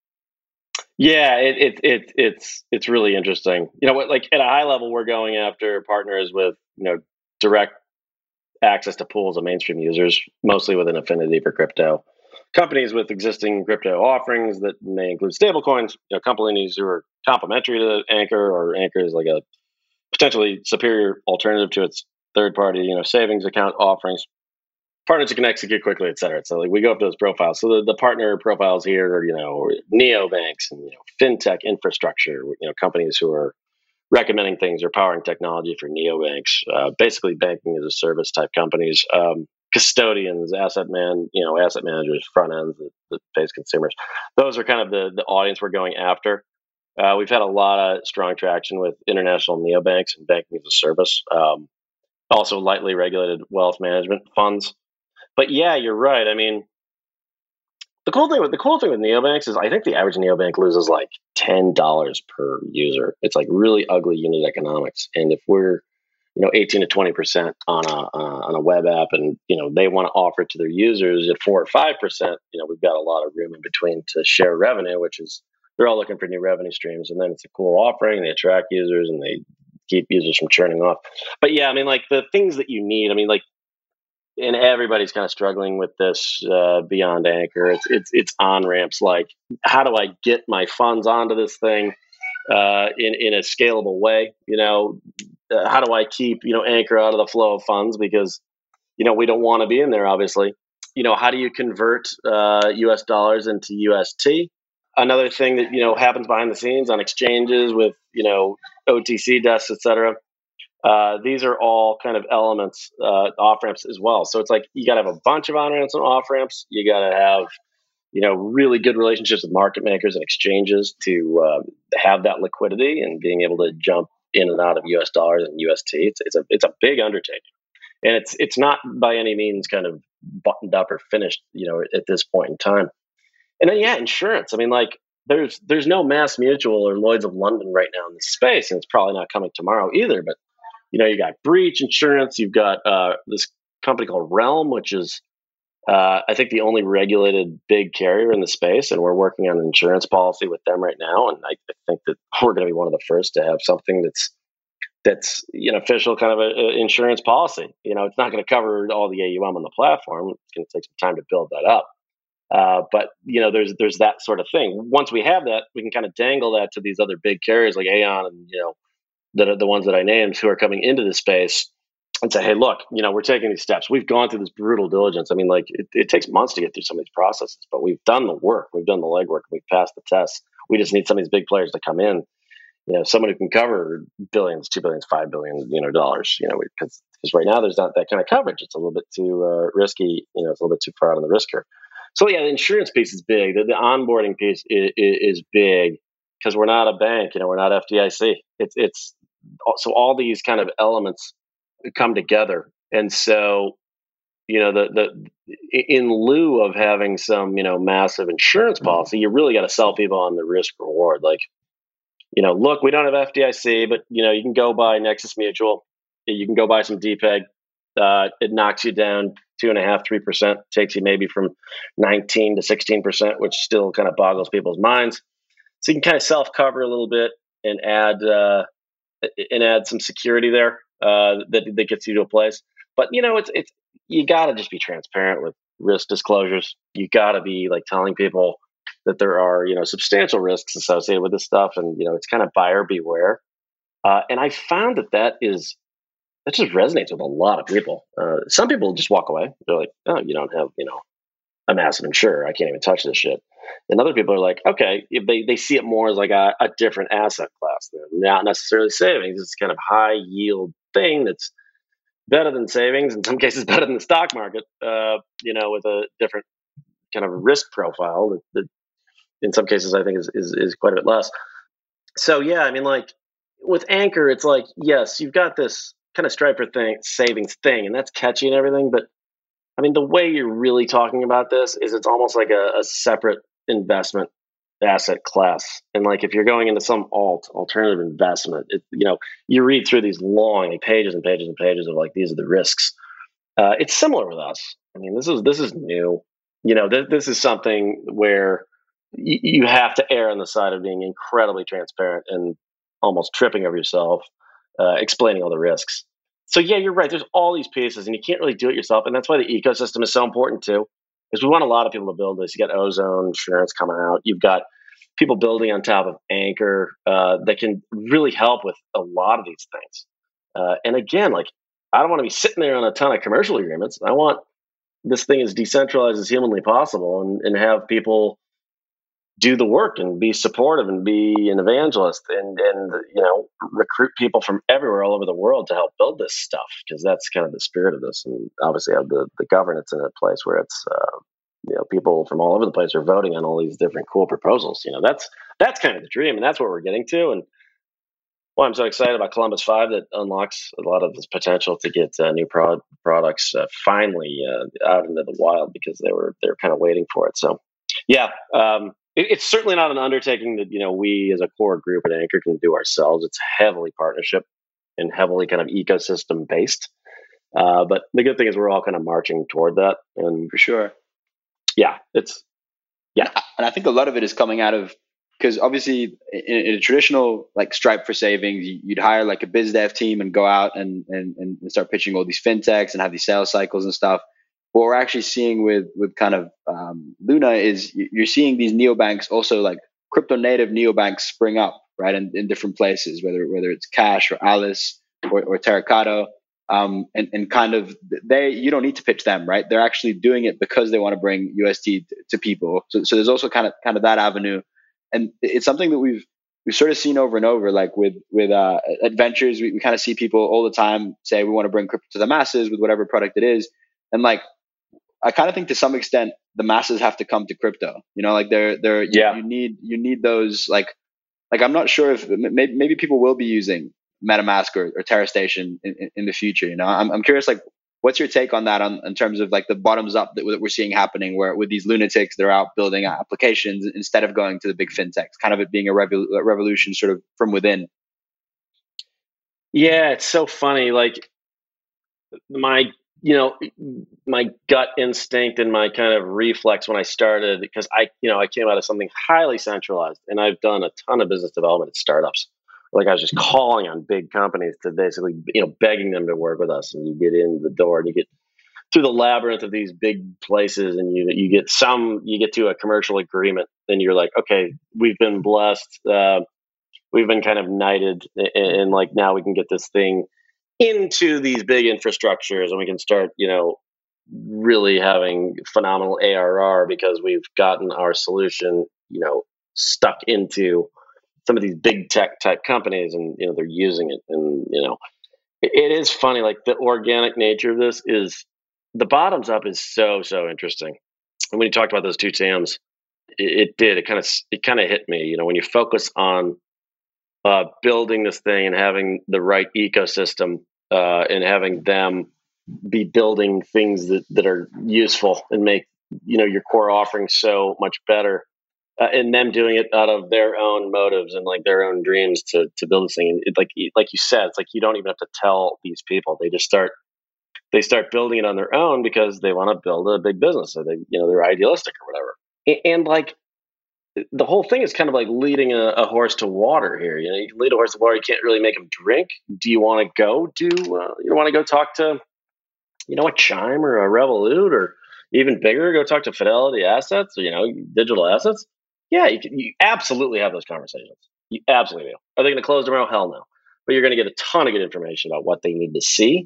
Yeah, it, it, it, it's it's really interesting. You know, like, at a high level, we're going after partners with, you know, direct access to pools of mainstream users, mostly with an affinity for crypto. Companies with existing crypto offerings that may include stablecoins, you know, companies who are complementary to Anchor, or Anchor is like a potentially superior alternative to its third-party, you know, savings account offerings. Partners who can execute quickly, et cetera. So, like, we go up to those profiles. So the, the partner profiles here are, you know, neobanks and, you know, fintech infrastructure, you know, companies who are recommending things or powering technology for neobanks, uh, basically banking as a service type companies, um, custodians, asset man, you know, asset managers, front ends that, that face consumers. Those are kind of the, the audience we're going after. Uh, we've had a lot of strong traction with international neobanks and banking as a service. Um, also lightly regulated wealth management funds. But yeah, you're right. I mean, the cool thing with the cool thing with neobanks is I think the average neobank loses like ten dollars per user. It's like really ugly unit economics. And if we're, you know, eighteen to twenty percent on a uh, on a web app, and, you know, they want to offer it to their users at four or five percent, you know, we've got a lot of room in between to share revenue, which is, they're all looking for new revenue streams. And then it's a cool offering. They attract users and they keep users from churning off. But yeah, I mean, like, the things that you need, I mean, like, and everybody's kind of struggling with this uh, beyond Anchor. It's it's it's on ramps. Like, how do I get my funds onto this thing uh, in in a scalable way? You know, uh, how do I keep, you know, Anchor out of the flow of funds because, you know, we don't want to be in there, obviously. You know, how do you convert uh, U S dollars into U S T? Another thing that, you know, happens behind the scenes on exchanges with, you know, O T C desks, et cetera. Uh, these are all kind of elements, uh, off ramps as well. So it's like you got to have a bunch of on ramps and off ramps. You got to have, you know, really good relationships with market makers and exchanges to uh, have that liquidity and being able to jump in and out of U S dollars and U S T. It's, it's a it's a big undertaking, and it's it's not by any means kind of buttoned up or finished, you know, at this point in time. And then yeah, insurance. I mean, like there's there's no Mass Mutual or Lloyd's of London right now in this space, and it's probably not coming tomorrow either. But you know, you got breach insurance. You've got uh, this company called Realm, which is uh, I think the only regulated big carrier in the space, and we're working on an insurance policy with them right now. And I, I think that we're going to be one of the first to have something that's that's you know official kind of a, a insurance policy. You know, it's not going to cover all the A U M on the platform. It's going to take some time to build that up. Uh, but you know, there's there's that sort of thing. Once we have that, we can kind of dangle that to these other big carriers like Aon and you know the the ones that I named who are coming into the space and say, hey, look, you know, we're taking these steps. We've gone through this brutal diligence. I mean, like it, it takes months to get through some of these processes, but we've done the work. We've done the legwork. We've passed the tests. We just need some of these big players to come in. You know, someone who can cover billions, two billions, five billion, you know, dollars. You know, because because right now there's not that kind of coverage. It's a little bit too uh, risky. You know, it's a little bit too far out on the risk curve. So yeah, the insurance piece is big. The, the onboarding piece is, is big because we're not a bank. You know, we're not F D I C. It's it's so all these kind of elements come together, and so you know the the in lieu of having some you know massive insurance policy, you really got to sell people on the risk reward. Like, you know, look, we don't have F D I C, but you know, you can go buy Nexus Mutual. You can go buy some D PEG. Uh, it knocks you down two and a half, three percent, takes you maybe from nineteen to sixteen percent, which still kind of boggles people's minds. So you can kind of self cover a little bit and add uh, and add some security there uh, that that gets you to a place. But you know, it's it's you got to just be transparent with risk disclosures. You got to be like telling people that there are you know substantial risks associated with this stuff, and you know it's kind of buyer beware. Uh, and I found that that is. That just resonates with a lot of people. Uh, some people just walk away. They're like, "Oh, you don't have, you know, a massive insurer. I can't even touch this shit." And other people are like, "Okay," if they they see it more as like a, a different asset class, not necessarily savings. It's kind of high yield thing that's better than savings. In some cases, better than the stock market. Uh, you know, with a different kind of risk profile that, that in some cases I think is, is is quite a bit less. So yeah, I mean, like with Anchor, it's like yes, you've got this kind of striper thing, savings thing, and that's catchy and everything. But I mean, the way you're really talking about this is it's almost like a, a separate investment asset class. And like if you're going into some alt alternative investment, it, you know, you read through these long like, pages and pages and pages of like these are the risks. Uh, it's similar with us. I mean, this is this is new. You know, th- this is something where y- you have to err on the side of being incredibly transparent and almost tripping over yourself. Uh, explaining all the risks. So yeah, you're right. There's all these pieces, and you can't really do it yourself. And that's why the ecosystem is so important too, because we want a lot of people to build this. You got Ozone Insurance coming out. You've got people building on top of Anchor uh, that can really help with a lot of these things. Uh, and again, like I don't want to be sitting there on a ton of commercial agreements. I want this thing as decentralized as humanly possible, and, and have people do the work and be supportive and be an evangelist and, and, you know, recruit people from everywhere all over the world to help build this stuff. Cause that's kind of the spirit of this. And obviously have the, the governance in a place where it's, uh, you know, people from all over the place are voting on all these different cool proposals. You know, that's, that's kind of the dream, and that's what we're getting to. And well, I'm so excited about Columbus five that unlocks a lot of this potential to get uh, new pro- products uh, finally uh, out into the wild, because they were, they were kind of waiting for it. So yeah, um, it's certainly not an undertaking that, you know, we as a core group at Anchor can do ourselves. It's heavily partnership and heavily kind of ecosystem based. Uh, but the good thing is we're all kind of marching toward that. And For sure. Yeah, it's, yeah. And I think a lot of it is coming out of, because obviously in, in a traditional like Stripe for savings, you'd hire like a biz dev team and go out and, and, and start pitching all these fintechs and have these sales cycles and stuff. What we're actually seeing with with kind of um, Luna is you're seeing these neobanks, also like crypto native neobanks spring up, right, in, in different places, whether whether it's Cash or Alice or, or Terracato. Um, and, and kind of they, you don't need to pitch them, right? They're actually doing it because they want to bring U S T to, to people. So, so there's also kind of, kind of that avenue. And it's something that we've, we've sort of seen over and over, like with, with, uh, adventures, we, we kind of see people all the time say, we want to bring crypto to the masses with whatever product it is. And like, I kind of think to some extent, the masses have to come to crypto, you know, like they're, they're, Yeah. you, you need, you need those, like, like, I'm not sure if maybe, maybe people will be using MetaMask or, or TerraStation in, in, in the future. You know, I'm, I'm curious, like, what's your take on that on, in terms of like the bottoms up that, that we're seeing happening where with these lunatics, they're out building applications instead of going to the big fintechs, kind of it being a revol- revolution sort of from within. Yeah, it's so funny. Like my, you know, my gut instinct and my kind of reflex when I started, because I, you know, I came out of something highly centralized and I've done a ton of business development at startups. Like I was just calling on big companies to basically, you know, begging them to work with us. And you get in the door and you get through the labyrinth of these big places and you you get some, you get to a commercial agreement. Then you're like, okay, we've been blessed. Uh, we've been kind of knighted. And, and like now we can get this thing into these big infrastructures and we can start, you know, really having phenomenal A R R because we've gotten our solution, you know, stuck into some of these big tech type companies and, you know, they're using it. And, you know, it, it is funny, like the organic nature of this is the bottoms up is so, so interesting. And when you talked about those two T Ms, it, it did, it kind of, it kind of hit me, you know, when you focus on uh, building this thing and having the right ecosystem uh, and having them be building things that, that are useful and make, you know, your core offering so much better. Uh, and them doing it out of their own motives and like their own dreams to to build this thing. It, like like you said, it's like you don't even have to tell these people. They just start they start building it on their own because they want to build a big business or they you know they're idealistic or whatever. And, and like the whole thing is kind of like leading a, a horse to water here. You know, you can lead a horse to water. You can't really make him drink. Do you want to go do? Uh, you want to go talk to, you know, a Chime or a Revolut or even bigger? Go talk to Fidelity Assets or you know, digital assets. Yeah, you, can, you absolutely have those conversations. You absolutely do. Are they going to close tomorrow? Hell no. But you're going to get a ton of good information about what they need to see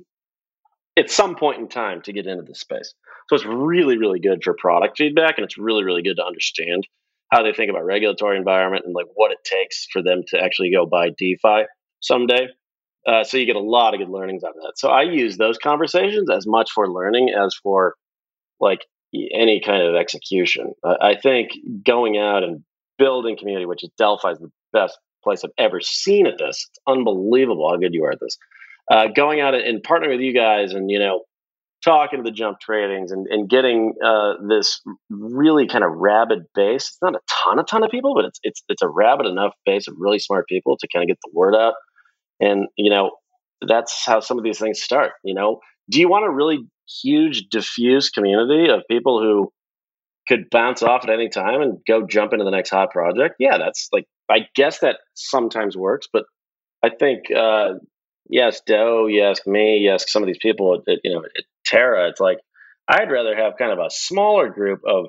at some point in time to get into this space. So it's really, really good for product feedback, and it's really, really good to understand how they think about regulatory environment and like what it takes for them to actually go buy DeFi someday. Uh, so you get a lot of good learnings out of that. So I use those conversations as much for learning as for like any kind of execution. Uh, I think going out and building community, which is Delphi, is the best place I've ever seen at this. It's unbelievable how good you are at this. Uh, going out and partnering with you guys and, you know, talking to the jump tradings and, and getting uh, this really kind of rabid base. It's not a ton, a ton of people, but it's, it's, it's a rabid enough base of really smart people to kind of get the word out. And, you know, that's how some of these things start. You know, do you want a really huge diffuse community of people who could bounce off at any time and go jump into the next hot project? Yeah, that's like, I guess that sometimes works, but I think, uh, yes, Doe, yes, me, yes, some of these people at, you know, at Terra, it's like, I'd rather have kind of a smaller group of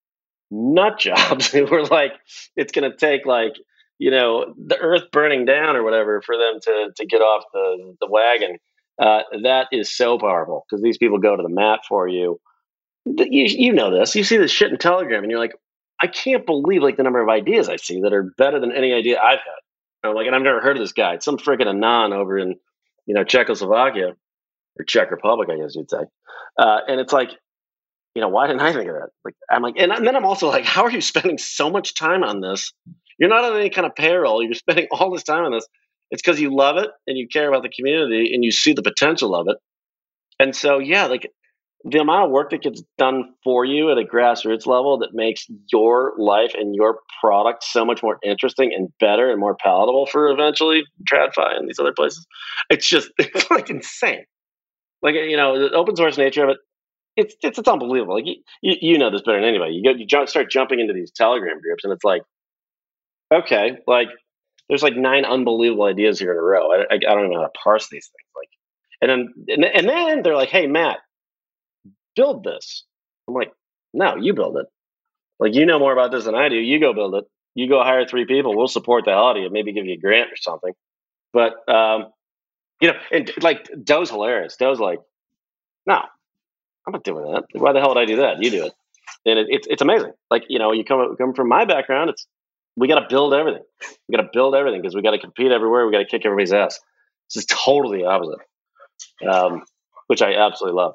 nut jobs who are like, it's going to take like, you know, the earth burning down or whatever for them to to get off the, the wagon. Uh, that is so powerful because these people go to the mat for you. you. You know this. You see this shit in Telegram and you're like, I can't believe like the number of ideas I see that are better than any idea I've had. I'm like, and I've never heard of this guy. It's some freaking anon over in, you know, Czechoslovakia or Czech Republic, I guess you'd say. Uh, and it's like, you know, why didn't I think of that? Like, I'm like, and then I'm also like, how are you spending so much time on this? You're not on any kind of payroll. You're spending all this time on this. It's because you love it and you care about the community and you see the potential of it. And so, yeah, like the amount of work that gets done for you at a grassroots level that makes your life and your product so much more interesting and better and more palatable for eventually TradFi and these other places. It's just, it's like insane. Like, you know, the open source nature of it, It's, it's it's unbelievable. Like you, you, you know this better than anybody. You go you jump, start jumping into these Telegram groups, and it's like, okay, like there's like nine unbelievable ideas here in a row. I, I, I don't even know how to parse these things. Like, and then and, then- and then they're like, hey Matt, build this. I'm like, no, you build it. Like you know more about this than I do. You go build it. You go hire three people. We'll support the hell out of you. Maybe give you a grant or something. But um, You know, and like Doe's hilarious. Doe's like, no, I'm not doing that. Why the hell would I do that? You do it. And it, it's it's amazing. Like, you know, you come come from my background, it's we got to build everything. We got to build everything because we got to compete everywhere. We got to kick everybody's ass. This is totally the opposite, um, which I absolutely love.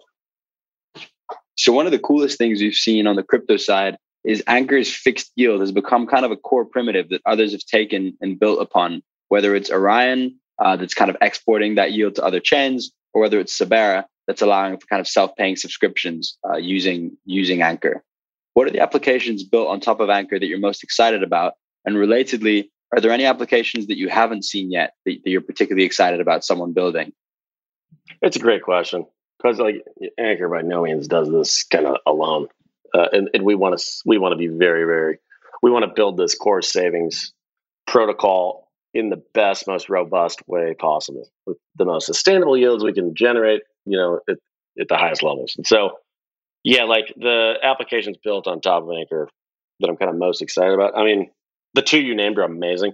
So one of the coolest things we've seen on the crypto side is Anchor's fixed yield has become kind of a core primitive that others have taken and built upon, whether it's Orion uh, that's kind of exporting that yield to other chains, or whether it's Sabera that's allowing for kind of self-paying subscriptions uh, using using Anchor. What are the applications built on top of Anchor that you're most excited about? And relatedly, are there any applications that you haven't seen yet that, that you're particularly excited about someone building? It's a great question because like Anchor by no means does this kind of alone, uh, and, and we want to we want to be very very we want to build this core savings protocol in the best, most robust way possible with the most sustainable yields we can generate, you know, at, at the highest levels. And so, yeah, like the applications built on top of Anchor that I'm kind of most excited about. I mean, the two you named are amazing.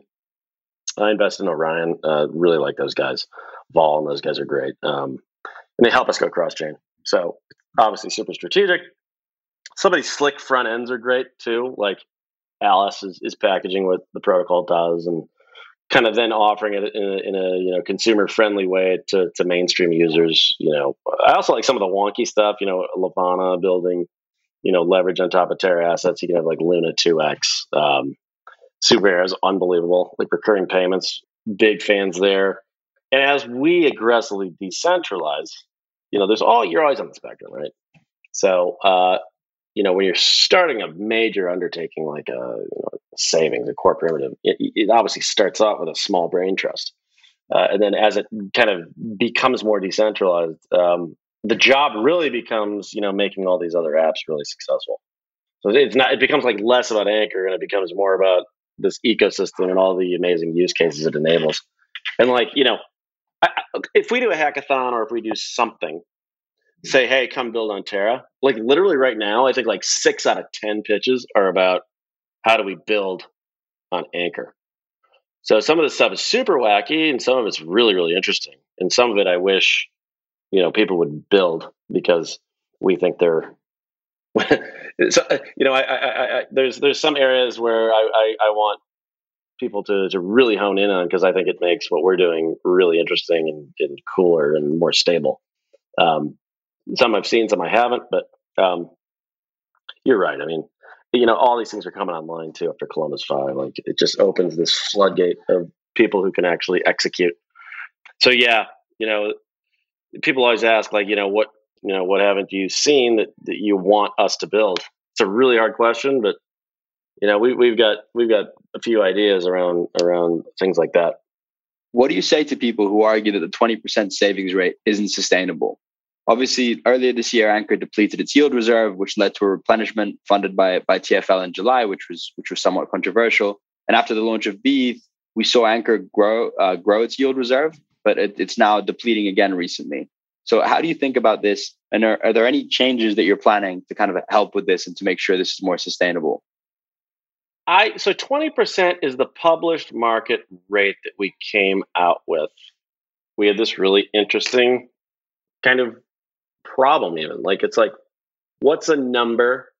I invest in Orion. Uh, really like those guys. Vol and those guys are great. Um, and they help us go cross-chain. So obviously super strategic. Some of these slick front ends are great too. Like Alice is, is packaging what the protocol does and kind of then offering it in a, in a you know consumer-friendly way to, to mainstream users. You know, I also like some of the wonky stuff. You know, Levana building, you know, leverage on top of Terra assets. You can have like Luna two X. Um, Super is unbelievable. Like recurring payments, big fans there. And as we aggressively decentralize, you know, there's all you're always on the spectrum, right? So, uh, you know, when you're starting a major undertaking like a, you know, savings, a core primitive, it, it obviously starts off with a small brain trust, uh, and then as it kind of becomes more decentralized, um, the job really becomes, you know, making all these other apps really successful. So it's not. It becomes like less about Anchor, and it becomes more about this ecosystem and all the amazing use cases it enables. And like, you know, I, if we do a hackathon or if we do something, say, hey, come build on Terra. Like literally right now, I think like six out of ten pitches are about how do we build on Anchor. So some of the stuff is super wacky, and some of it's really, really interesting. And some of it, I wish, you know, people would build because we think they're. So, you know, I, I, I, there's there's some areas where I, I, I want people to, to really hone in on because I think it makes what we're doing really interesting and, and cooler and more stable. Um, some I've seen, some I haven't, but um, you're right. I mean, you know, all these things are coming online too after Columbus five. Like it just opens this floodgate of people who can actually execute. So yeah, you know, people always ask like, you know, what. You know, what haven't you seen that, that you want us to build? It's a really hard question, but you know, we, we've got we've got a few ideas around around things like that. What do you say to people who argue that the twenty percent savings rate isn't sustainable? Obviously, earlier this year, Anchor depleted its yield reserve, which led to a replenishment funded by by T F L in July, which was which was somewhat controversial. And after the launch of B E T H, we saw Anchor grow uh, grow its yield reserve, but it, it's now depleting again recently. So how do you think about this? And are, are there any changes that you're planning to kind of help with this and to make sure this is more sustainable? I so twenty percent is the published market rate that we came out with. We had this really interesting kind of problem even. Like it's like, what's a number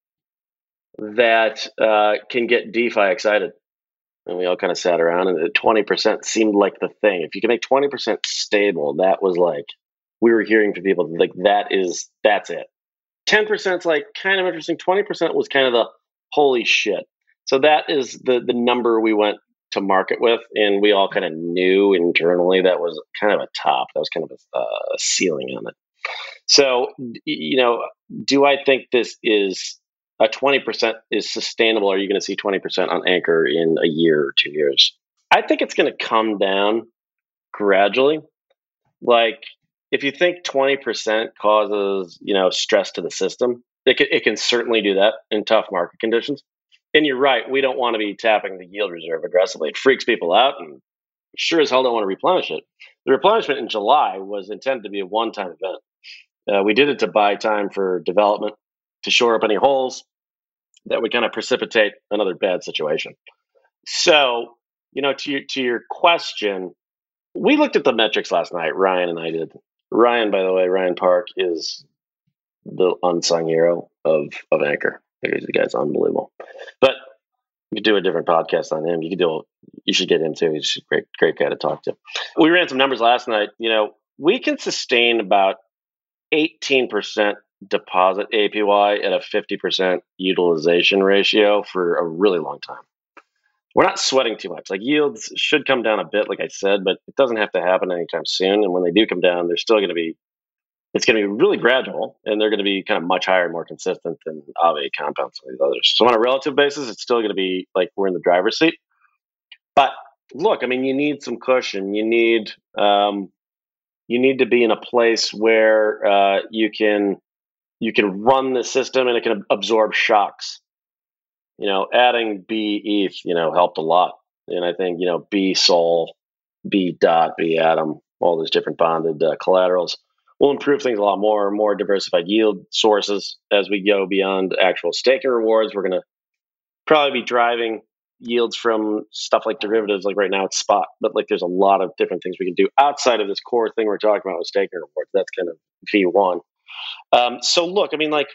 that uh, can get DeFi excited? And we all kind of sat around and twenty percent seemed like the thing. If you can make twenty percent stable, that was like, we were hearing from people like that is that's it. ten percent is like kind of interesting. twenty percent was kind of the holy shit. So that is the the number we went to market with, and we all kind of knew internally that was kind of a top. That was kind of a, a ceiling on it. So you know, do I think this is a twenty percent is sustainable? Are you going to see twenty percent on Anchor in a year or two years? I think it's going to come down gradually. Like, if you think twenty percent causes, you know, stress to the system, it can, it can certainly do that in tough market conditions. And you're right, we don't want to be tapping the yield reserve aggressively. It freaks people out, and sure as hell don't want to replenish it. The replenishment in July was intended to be a one-time event. Uh, we did it to buy time for development, to shore up any holes that would kind of precipitate another bad situation. So, you know, to your, to your question, we looked at the metrics last night. Ryan and I did. Ryan, by the way, Ryan Park is the unsung hero of of Anchor. The guy's unbelievable. But you could do a different podcast on him. You could do. You should get him too. He's a great, great guy to talk to. We ran some numbers last night. You know, we can sustain about eighteen percent deposit A P Y at a fifty percent utilization ratio for a really long time. We're not sweating too much. Like yields should come down a bit, like I said, but it doesn't have to happen anytime soon. And when they do come down, they're still going to be, it's going to be really gradual, and they're going to be kind of much higher and more consistent than Aave, Compound, some of these others. So on a relative basis, it's still going to be like we're in the driver's seat. But look, I mean, you need some cushion. You need, um, you need to be in a place where uh, you can, you can run the system and it can absorb shocks. You know, adding B E T H, you know, helped a lot. And I think, you know, B Sol, B Dot, B Atom, all those different bonded uh, collaterals will improve things a lot more, more diversified yield sources as we go beyond actual staking rewards. We're going to probably be driving yields from stuff like derivatives. Like right now it's spot, but like there's a lot of different things we can do outside of this core thing we're talking about with staking rewards. That's kind of V one. Um, so look, I mean, like,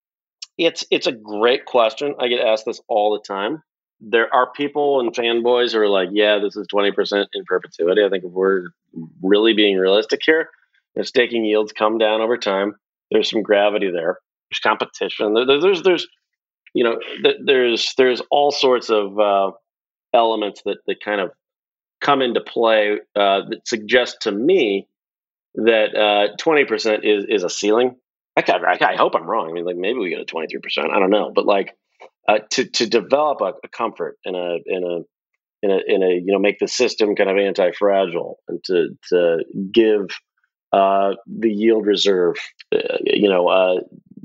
It's it's a great question. I get asked this all the time. There are people and fanboys who are like, yeah, this is twenty percent in perpetuity. I think if we're really being realistic here, if staking yields come down over time, there's some gravity there. There's competition. There, there's, there's, you know, there's, there's all sorts of uh, elements that, that kind of come into play uh, that suggest to me that uh, twenty percent is, is a ceiling. I, I, I hope I'm wrong. I mean, like maybe we get a twenty-three percent. I don't know, but like uh, to to develop a, a comfort in a in a in a in a you know make the system kind of anti-fragile and to to give uh, the yield reserve uh, you know uh,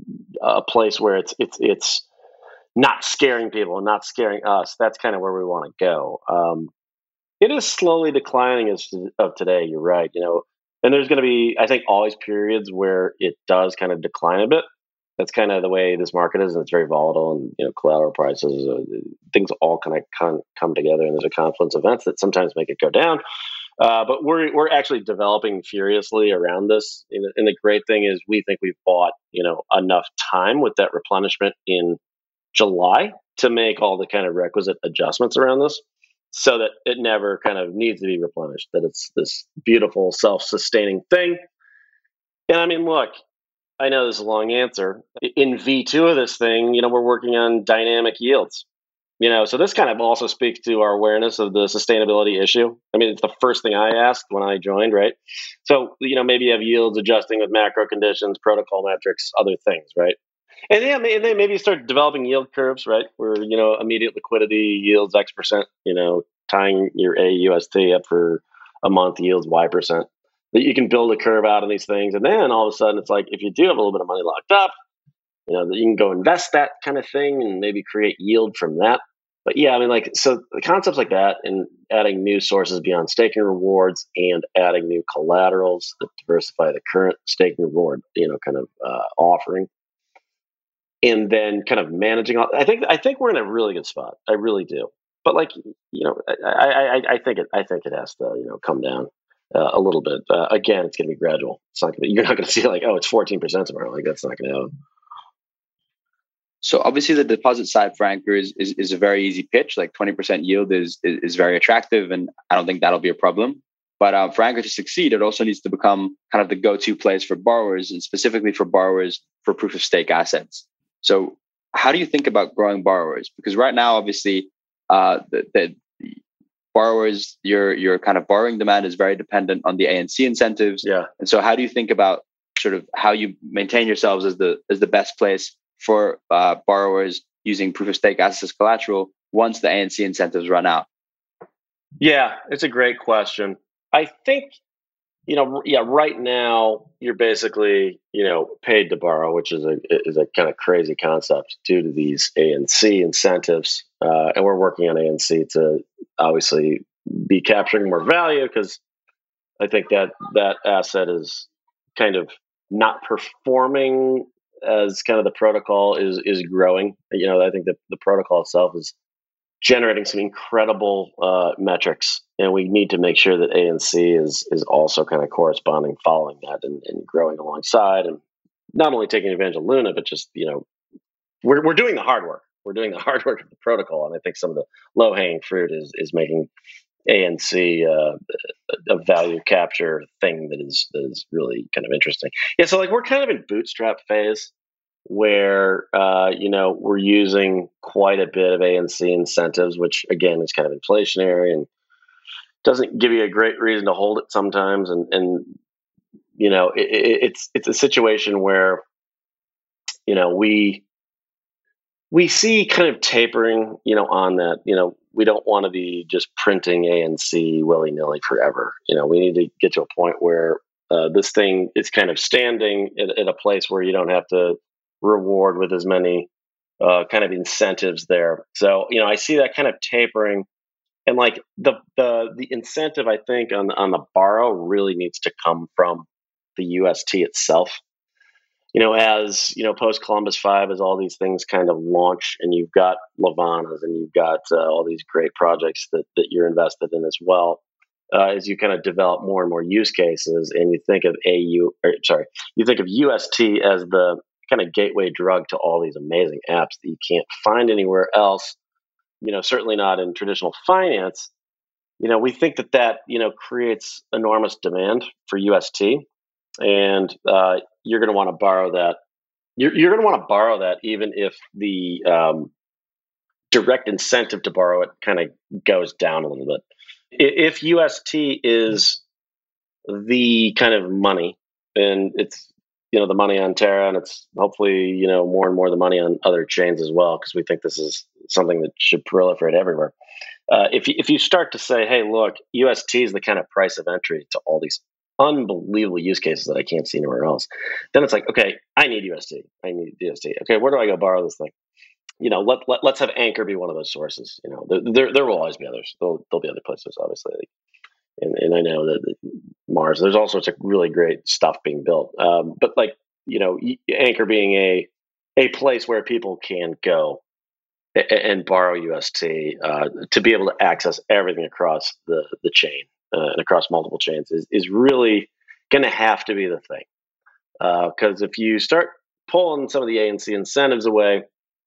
a place where it's it's it's not scaring people and not scaring us. That's kind of where we want to go. Um, it is slowly declining as of today. You're right. You know. And there's going to be, I think, always periods where it does kind of decline a bit. That's kind of the way this market is, and it's very volatile. And you know, collateral prices, uh, things all kind of come, come together, and there's a confluence of events that sometimes make it go down. Uh, but we're we're actually developing furiously around this. And, and the great thing is, we think we've bought you know enough time with that replenishment in July to make all the kind of requisite adjustments around this, so that it never kind of needs to be replenished, that it's this beautiful self-sustaining thing. And I mean, look, I know this is a long answer. In V two of this thing, you know, we're working on dynamic yields. You know, so this kind of also speaks to our awareness of the sustainability issue. I mean, it's the first thing I asked when I joined, right? So, you know, maybe you have yields adjusting with macro conditions, protocol metrics, other things, right? And yeah, and then maybe you start developing yield curves, right? Where, you know, immediate liquidity yields X percent, you know, tying your A U S T up for a month yields Y percent. That you can build a curve out on these things. And then all of a sudden it's like, if you do have a little bit of money locked up, you know, that you can go invest that kind of thing and maybe create yield from that. But yeah, I mean, like, so the concepts like that and adding new sources beyond staking rewards and adding new collaterals that diversify the current staking reward, you know, kind of uh, offering. And then kind of managing all, I think I think we're in a really good spot. I really do. But like, you know, I I, I think it I think it has to, you know, come down uh, a little bit. Uh, again, it's going to be gradual. It's not going to be, you're not going to see like, oh, it's fourteen percent tomorrow. Like that's not going to happen. So obviously the deposit side for Anchor is, is, is a very easy pitch. Like twenty percent yield is, is is very attractive, and I don't think that'll be a problem. But uh, for Anchor to succeed, it also needs to become kind of the go-to place for borrowers, and specifically for borrowers for proof of stake assets. So how do you think about growing borrowers? Because right now, obviously, uh, the, the borrowers, your your kind of borrowing demand is very dependent on the A N C incentives. Yeah. And so how do you think about sort of how you maintain yourselves as the as the best place for uh, borrowers using proof of stake assets as collateral once the A N C incentives run out? Yeah, it's a great question. I think, you know, yeah, right now you're basically, you know, paid to borrow, which is a is a kind of crazy concept due to these A N C incentives. Uh, and we're working on A N C to obviously be capturing more value, because I think that that asset is kind of not performing as kind of the protocol is is growing. You know, I think that the protocol itself is generating some incredible uh, metrics, and we need to make sure that A N C is is also kind of corresponding, following that, and, and growing alongside, and not only taking advantage of Luna, but just you know, we're we're doing the hard work. We're doing the hard work of the protocol, and I think some of the low hanging fruit is is making A N C uh, a value capture thing that is that is really kind of interesting. Yeah, so like we're kind of in bootstrap phase where uh, you know we're using quite a bit of A N C incentives, which again is kind of inflationary and doesn't give you a great reason to hold it sometimes. And and you know it, it, it's it's a situation where you know we we see kind of tapering, you know, on that. You know, we don't want to be just printing A N C willy nilly forever. You know, we need to get to a point where uh, this thing is kind of standing at, at a place where you don't have to reward with as many uh, kind of incentives there. So, you know, I see that kind of tapering, and like the the the incentive I think on on the borrow really needs to come from the U S T itself. You know, as you know, post Columbus five, as all these things kind of launch, and you've got Lavanas, and you've got uh, all these great projects that that you're invested in as well. Uh, as you kind of develop more and more use cases, and you think of A U, or, sorry, you think of U S T as the kind of gateway drug to all these amazing apps that you can't find anywhere else. You know, certainly not in traditional finance. You know, we think that that you know creates enormous demand for U S T, and uh, you're going to want to borrow that. You're, you're going to want to borrow that, even if the um, direct incentive to borrow it kind of goes down a little bit. If U S T is the kind of money, and it's you know the money on Terra, and it's hopefully you know more and more the money on other chains as well, because we think this is something that should proliferate everywhere. Uh, if you, if you start to say, hey, look, U S T is the kind of price of entry to all these unbelievable use cases that I can't see anywhere else, then it's like, okay, I need U S T. I need U S T. Okay, where do I go borrow this thing? You know, let, let let's have Anchor be one of those sources. You know, there there, there will always be others. There'll, there'll be other places, obviously. And, and I know that Mars, there's all sorts of really great stuff being built. Um, but like, you know, Anchor being a a place where people can go and, and borrow U S T uh, to be able to access everything across the the chain uh, and across multiple chains is is really going to have to be the thing. Because uh, if you start pulling some of the A N C incentives away,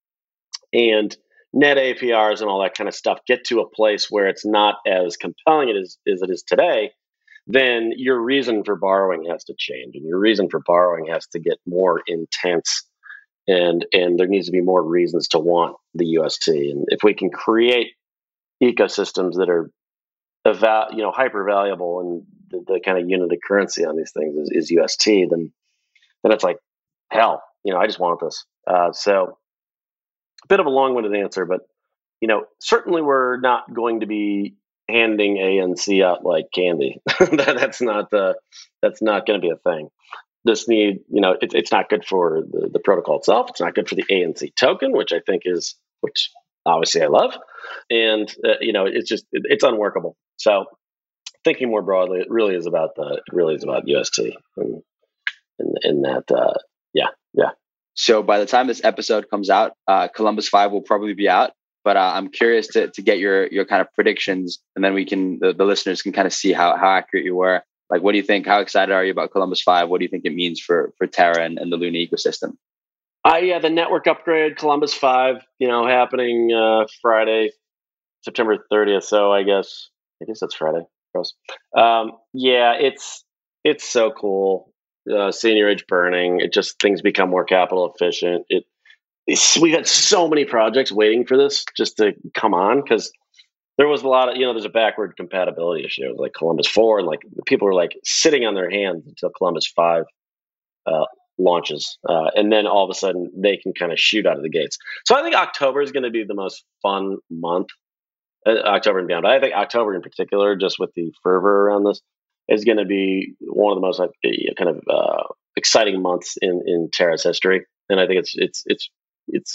and net A P Rs and all that kind of stuff get to a place where it's not as compelling as, as it is today, then your reason for borrowing has to change, and your reason for borrowing has to get more intense, and and there needs to be more reasons to want the U S T. And if we can create ecosystems that are eva- you know hyper valuable, and the, the kind of unit of currency on these things is, is U S T, then then it's like hell. You know, I just want this. Uh, so. A bit of a long-winded answer, but you know, certainly we're not going to be handing A N C out like candy. that, that's not the that's not going to be a thing. This need, you know, it, it's not good for the, the protocol itself. It's not good for the A N C token, which I think is, which obviously I love, and uh, you know, it's just it, it's unworkable. So, thinking more broadly, it really is about the it really is about U S T, and and, and that, uh, yeah, yeah. So by the time this episode comes out, uh, Columbus five will probably be out. But uh, I'm curious to to get your your kind of predictions, and then we can the, the listeners can kind of see how how accurate you were. Like, what do you think? How excited are you about Columbus five? What do you think it means for for Terra and, and the Luna ecosystem? Uh, yeah, the network upgrade, Columbus five, you know, happening uh, Friday, September thirtieth. So I guess I guess that's Friday. Um, yeah, it's it's so cool. Uh, Senior Age burning. It just things become more capital efficient. It it's, we had so many projects waiting for this just to come on, because there was a lot of, you know, there's a backward compatibility issue like Columbus four, and like people were like sitting on their hands until Columbus five uh, launches, uh, and then all of a sudden they can kind of shoot out of the gates. So I think October is going to be the most fun month, uh, October and beyond. I think October in particular, just with the fervor around this, is going to be one of the most like, kind of uh, exciting months in, in Terra's history, and I think it's it's it's it's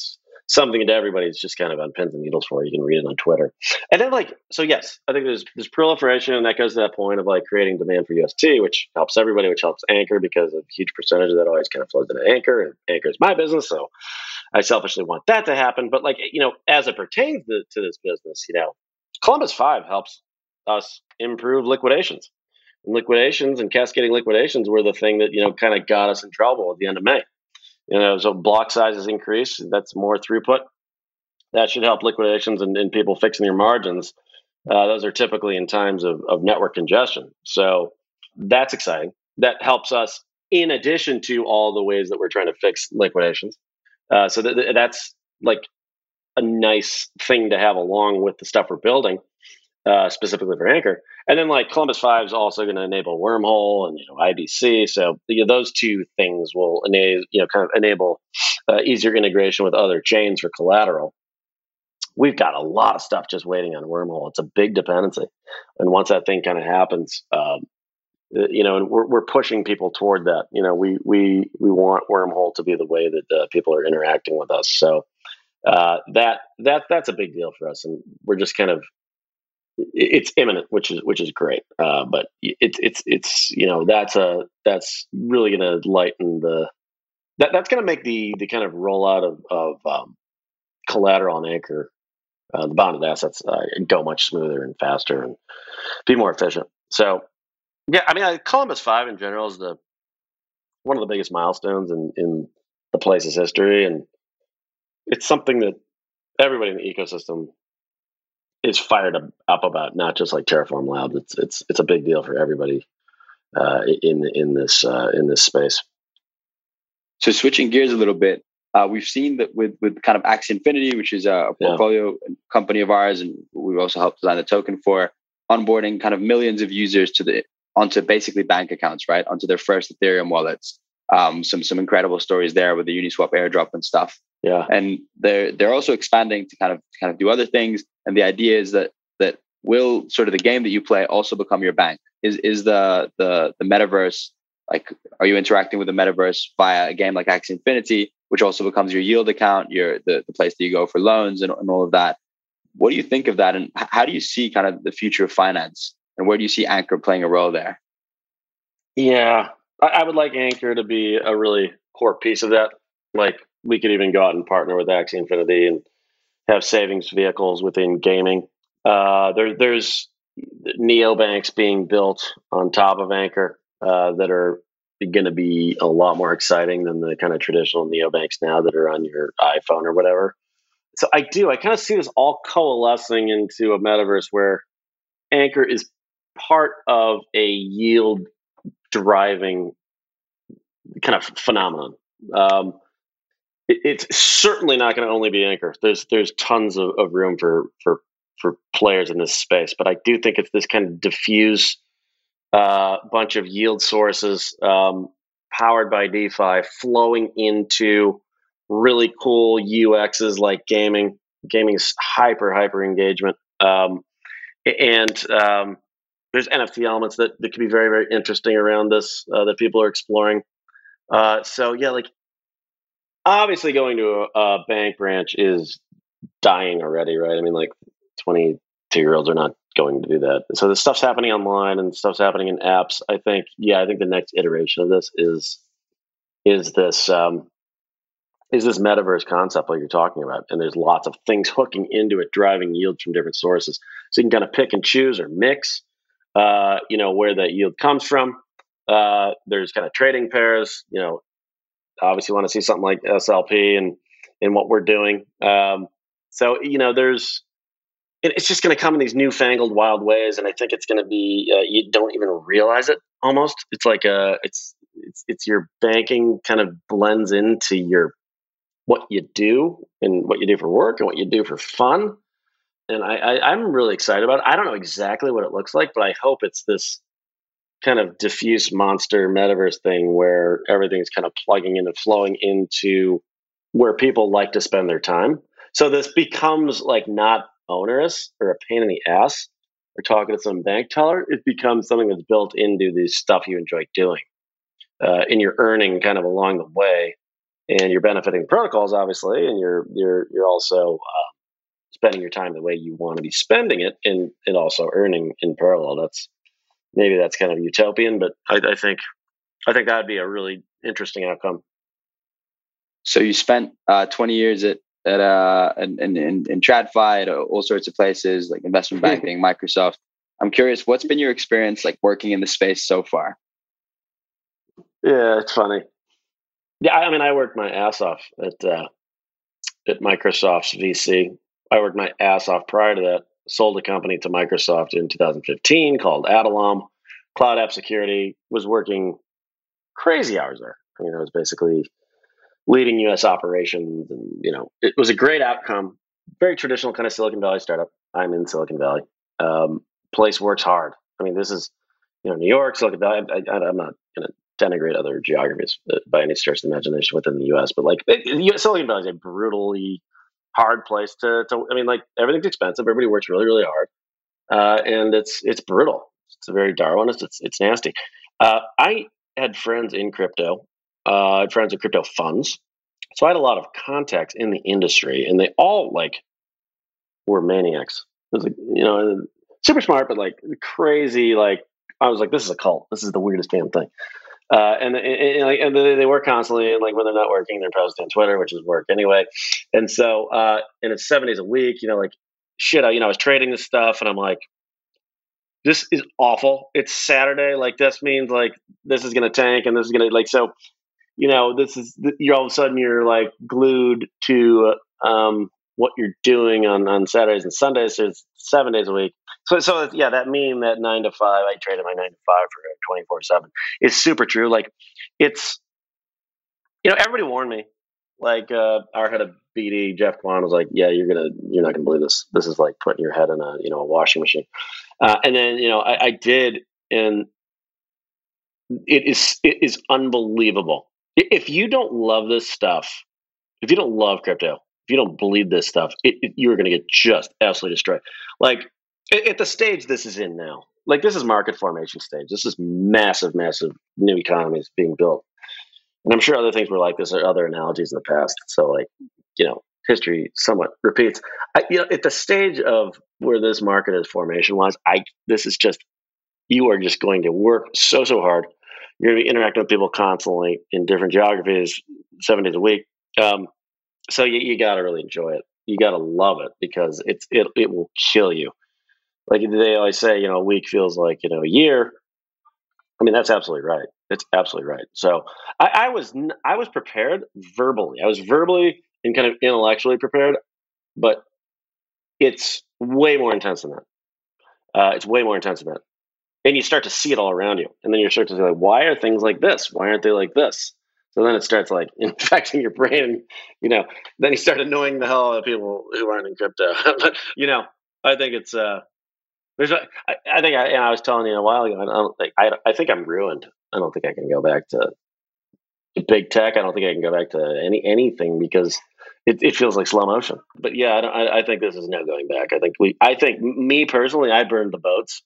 something that everybody's just kind of on pins and needles for. You can read it on Twitter. And then like, so yes, I think there's there's proliferation, and that goes to that point of like creating demand for U S T, which helps everybody, which helps Anchor because a huge percentage of that always kind of flows into Anchor, and Anchor is my business. So I selfishly want that to happen. But like, you know, as it pertains to, to this business, you know, Columbus five helps us improve liquidations. And liquidations and cascading liquidations were the thing that, you know, kind of got us in trouble at the end of May. You know, so block sizes increase. That's more throughput. That should help liquidations and, and people fixing their margins. Uh, those are typically in times of, of network congestion. So that's exciting. That helps us in addition to all the ways that we're trying to fix liquidations. Uh, so th- th- that's like a nice thing to have along with the stuff we're building, uh, specifically for Anchor. And then like Columbus five is also going to enable Wormhole and, you know, I B C. So you know, those two things will enable, you know, kind of enable uh, easier integration with other chains for collateral. We've got a lot of stuff just waiting on Wormhole. It's a big dependency. And once that thing kind of happens, um, you know, and we're, we're pushing people toward that. You know, we, we, we want Wormhole to be the way that uh, people are interacting with us. So uh, that, that, that's a big deal for us. And we're just kind of, it's imminent, which is which is great. Uh, but it's it's it's you know that's a that's really going to lighten the that that's going to make the the kind of rollout of of um, collateral and Anchor, uh, the bonded assets, uh, go much smoother and faster and be more efficient. So yeah, I mean, I, Columbus five in general is the one of the biggest milestones in in the place's history, and it's something that everybody in the ecosystem is fired up about, not just like Terraform Labs. It's it's it's a big deal for everybody uh, in in this uh, in this space. So switching gears a little bit, uh, we've seen that with with kind of Axie Infinity, which is a portfolio yeah. company of ours, and we've also helped design the token for onboarding kind of millions of users to the onto basically bank accounts, right, onto their first Ethereum wallets. Um, some some incredible stories there with the Uniswap airdrop and stuff. Yeah, and they're they're also expanding to kind of kind of do other things. And the idea is that that will sort of the game that you play also become your bank. Is is the the the metaverse, like, are you interacting with the metaverse via a game like Axie Infinity, which also becomes your yield account, your the, the place that you go for loans and, and all of that? What do you think of that, and how do you see kind of the future of finance, and where do you see Anchor playing a role there? Yeah, I, I would like Anchor to be a really core piece of that. Like, we could even go out and partner with Axie Infinity and have savings vehicles within gaming. Uh, there, there's neobanks being built on top of Anchor uh, that are going to be a lot more exciting than the kind of traditional neobanks now that are on your iPhone or whatever. So I do, I kind of see this all coalescing into a metaverse where Anchor is part of a yield driving kind of phenomenon. Um, it, it's certainly not going to only be Anchor. There's there's tons of, of room for for for players in this space, but I do think it's this kind of diffuse uh, bunch of yield sources um, powered by DeFi flowing into really cool U Xs like gaming. Gaming is hyper hyper engagement, um, and um, there's N F T elements that, that could be very very interesting around this uh, that people are exploring. Uh, so yeah, like obviously going to a, a bank branch is dying already, right? I mean, like twenty-two year olds are not going to do that. So the stuff's happening online and stuff's happening in apps. I think, yeah, I think the next iteration of this is is this um, is this metaverse concept like you're talking about, and there's lots of things hooking into it, driving yields from different sources. So you can kind of pick and choose or mix, uh, you know, where that yield comes from. Uh, there's kind of trading pairs, you know. Obviously, want to see something like S L P and and what we're doing. Um, so you know, there's it, it's just going to come in these newfangled, wild ways, and I think it's going to be uh, you don't even realize it. Almost, it's like a it's it's it's your banking kind of blends into your what you do and what you do for work and what you do for fun. And I, I I'm really excited about it. I don't know exactly what it looks like, but I hope it's this kind of diffuse monster metaverse thing where everything's kind of plugging in and flowing into where people like to spend their time. So this becomes like not onerous or a pain in the ass or talking to some bank teller. It becomes something that's built into the stuff you enjoy doing. Uh, and you're earning kind of along the way and you're benefiting the protocols, obviously, and you're you're you're also uh, spending your time the way you want to be spending it, and and also earning in parallel. That's maybe that's kind of utopian, but I, I think I think that'd be a really interesting outcome. So you spent uh, twenty years at at uh in in, in TradFi, at all sorts of places like investment banking, Microsoft. I'm curious, what's been your experience like working in the space so far? Yeah, it's funny. Yeah, I mean, I worked my ass off at uh, at Microsoft's V C. I worked my ass off prior to that. Sold a company to Microsoft in two thousand fifteen called Adalom. Cloud App Security. Was working crazy hours there. I mean, I was basically leading U S operations, and you know, it was a great outcome. Very traditional kind of Silicon Valley startup. I'm in Silicon Valley. Um, place works hard. I mean, this is, you know, New York, Silicon Valley. I, I, I'm not going to denigrate other geographies by any stretch of the imagination within the U S, but like it, Silicon Valley is a brutally hard place to, to. I mean, like everything's expensive. Everybody works really, really hard, uh, and it's it's brutal. It's very Darwinist. It's it's nasty. Uh, I had friends in crypto. Uh, I had friends in crypto funds, so I had a lot of contacts in the industry, and they all like were maniacs. It was like, you know, super smart, but like crazy. Like I was like, this is a cult. This is the weirdest damn thing. Uh, and and, and, and they, they work constantly, and like when they're not working, they're posting on Twitter, which is work anyway. And so, uh, and it's seven days a week. You know, like shit. I, you know, I was trading this stuff, and I'm like, this is awful. It's Saturday. Like this means like this is gonna tank, and this is gonna like so. You know, this is you're all of a sudden you're like glued to um, what you're doing on, on Saturdays and Sundays. So it's seven days a week. So, so yeah, that mean that nine to five, I traded my nine to five for twenty-four seven. It's super true. Like it's, you know, everybody warned me. Like uh, our head of B D, Jeff Kwan, was like, "Yeah, you're gonna, you're not gonna believe this. This is like putting your head in a, you know, a washing machine." Uh, and then, you know, I, I did, and it is, it is unbelievable. If you don't love this stuff, if you don't love crypto, if you don't believe this stuff, it, it, you're going to get just absolutely destroyed. Like at, at the stage this is in now, like this is market formation stage. This is massive, massive new economies being built. And I'm sure other things were like this or other analogies in the past. So like, you know, history somewhat repeats. I, you know, at the stage of where this market is formation wise, I, this is just, you are just going to work so, so hard. You're going to be interacting with people constantly in different geographies, seven days a week. Um, so you, you got to really enjoy it. You got to love it because it's it it will kill you. Like they always say, you know, a week feels like, you know, a year. I mean, that's absolutely right. It's absolutely right. So I, I was I was prepared verbally. I was verbally and kind of intellectually prepared, but it's way more intense than that. Uh, it's way more intense than that. And you start to see it all around you. And then you start to say, like, why are things like this? Why aren't they like this? So then it starts like infecting your brain. And, you know, then you start annoying the hell out of people who aren't in crypto. You know, I think it's, uh, there's, a, I, I think I, and I was telling you a while ago, I, don't think, I, I think I'm ruined. I don't think I can go back to big tech. I don't think I can go back to any, anything because it, it feels like slow motion. But yeah, I, don't, I, I think this is no going back. I think we, I think me personally, I burned the boats.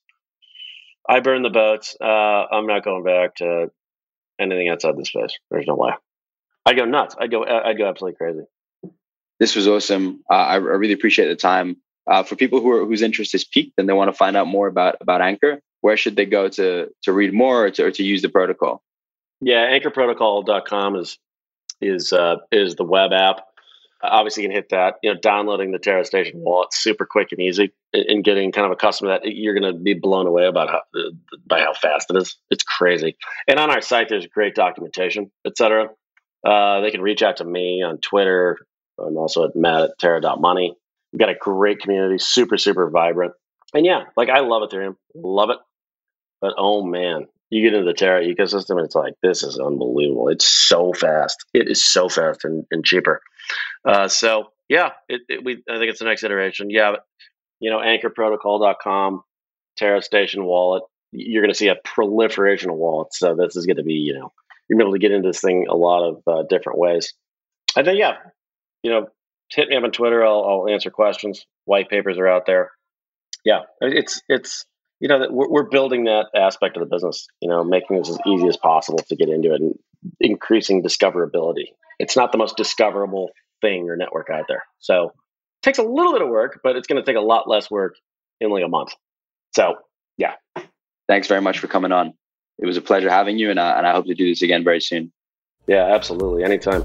I burned the boats. Uh, I'm not going back to anything outside this space. There's no way. I go nuts. I go. I go absolutely crazy. This was awesome. Uh, I, I really appreciate the time. Uh, for people who are whose interest is piqued and they want to find out more about about Anchor, where should they go to to read more or to, or to use the protocol? Yeah, anchor protocol dot com is is uh, is the web app. Obviously, you can hit that. You know, downloading the TerraStation wallet, super quick and easy, and getting kind of accustomed to that. You're going to be blown away about how by how fast it is. It's crazy. And on our site, there's great documentation, et cetera. Uh, they can reach out to me on Twitter. I'm also at Matt at Terra dot money. We've got a great community, super super vibrant. And yeah, like I love Ethereum, love it. But oh man, you get into the Terra ecosystem, and it's like this is unbelievable. It's so fast. It is so fast and, and cheaper. Uh, so yeah, it, it, we I think it's the next iteration. Yeah, but, you know, anchor protocol dot com, TerraStation wallet. You're going to see a proliferation of wallets. So this is going to be, you know, you're able to get into this thing a lot of uh, different ways. I think yeah, you know, hit me up on Twitter. I'll, I'll answer questions. White papers are out there. Yeah, it's it's you know that we're, we're building that aspect of the business. You know, making this as easy as possible to get into it and increasing discoverability it's not the most discoverable thing or network out there. So it takes a little bit of work, but it's going to take a lot less work in like a month. So yeah. Thanks very much for coming on. It was a pleasure having you, and, uh, and I hope to do this again very soon. Yeah, absolutely. Anytime.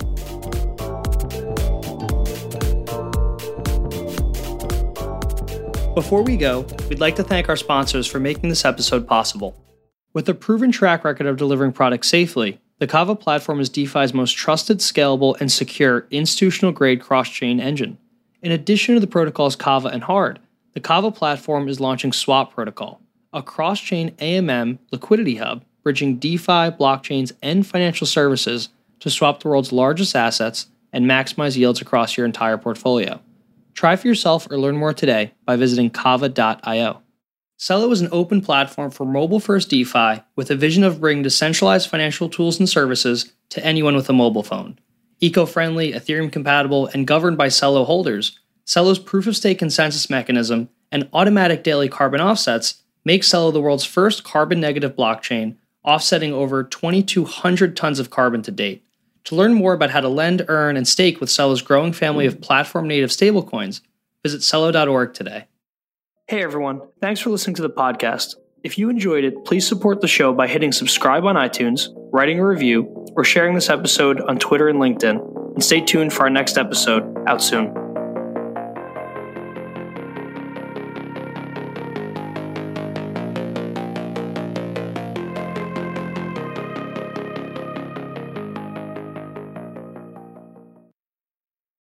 Before we go, we'd like to thank our sponsors for making this episode possible. With a proven track record of delivering products safely, the Kava platform is DeFi's most trusted, scalable, and secure institutional-grade cross-chain engine. In addition to the protocols Kava and Hard, the Kava platform is launching Swap Protocol, a cross-chain A M M liquidity hub bridging DeFi, blockchains, and financial services to swap the world's largest assets and maximize yields across your entire portfolio. Try for yourself or learn more today by visiting kava dot io. Celo is an open platform for mobile-first DeFi with a vision of bringing decentralized financial tools and services to anyone with a mobile phone. Eco-friendly, Ethereum-compatible, and governed by Celo holders, Celo's proof-of-stake consensus mechanism and automatic daily carbon offsets make Celo the world's first carbon-negative blockchain, offsetting over twenty-two hundred tons of carbon to date. To learn more about how to lend, earn, and stake with Celo's growing family of platform-native stablecoins, visit celo dot org today. Hey everyone, thanks for listening to the podcast. If you enjoyed it, please support the show by hitting subscribe on iTunes, writing a review, or sharing this episode on Twitter and LinkedIn. And stay tuned for our next episode, out soon.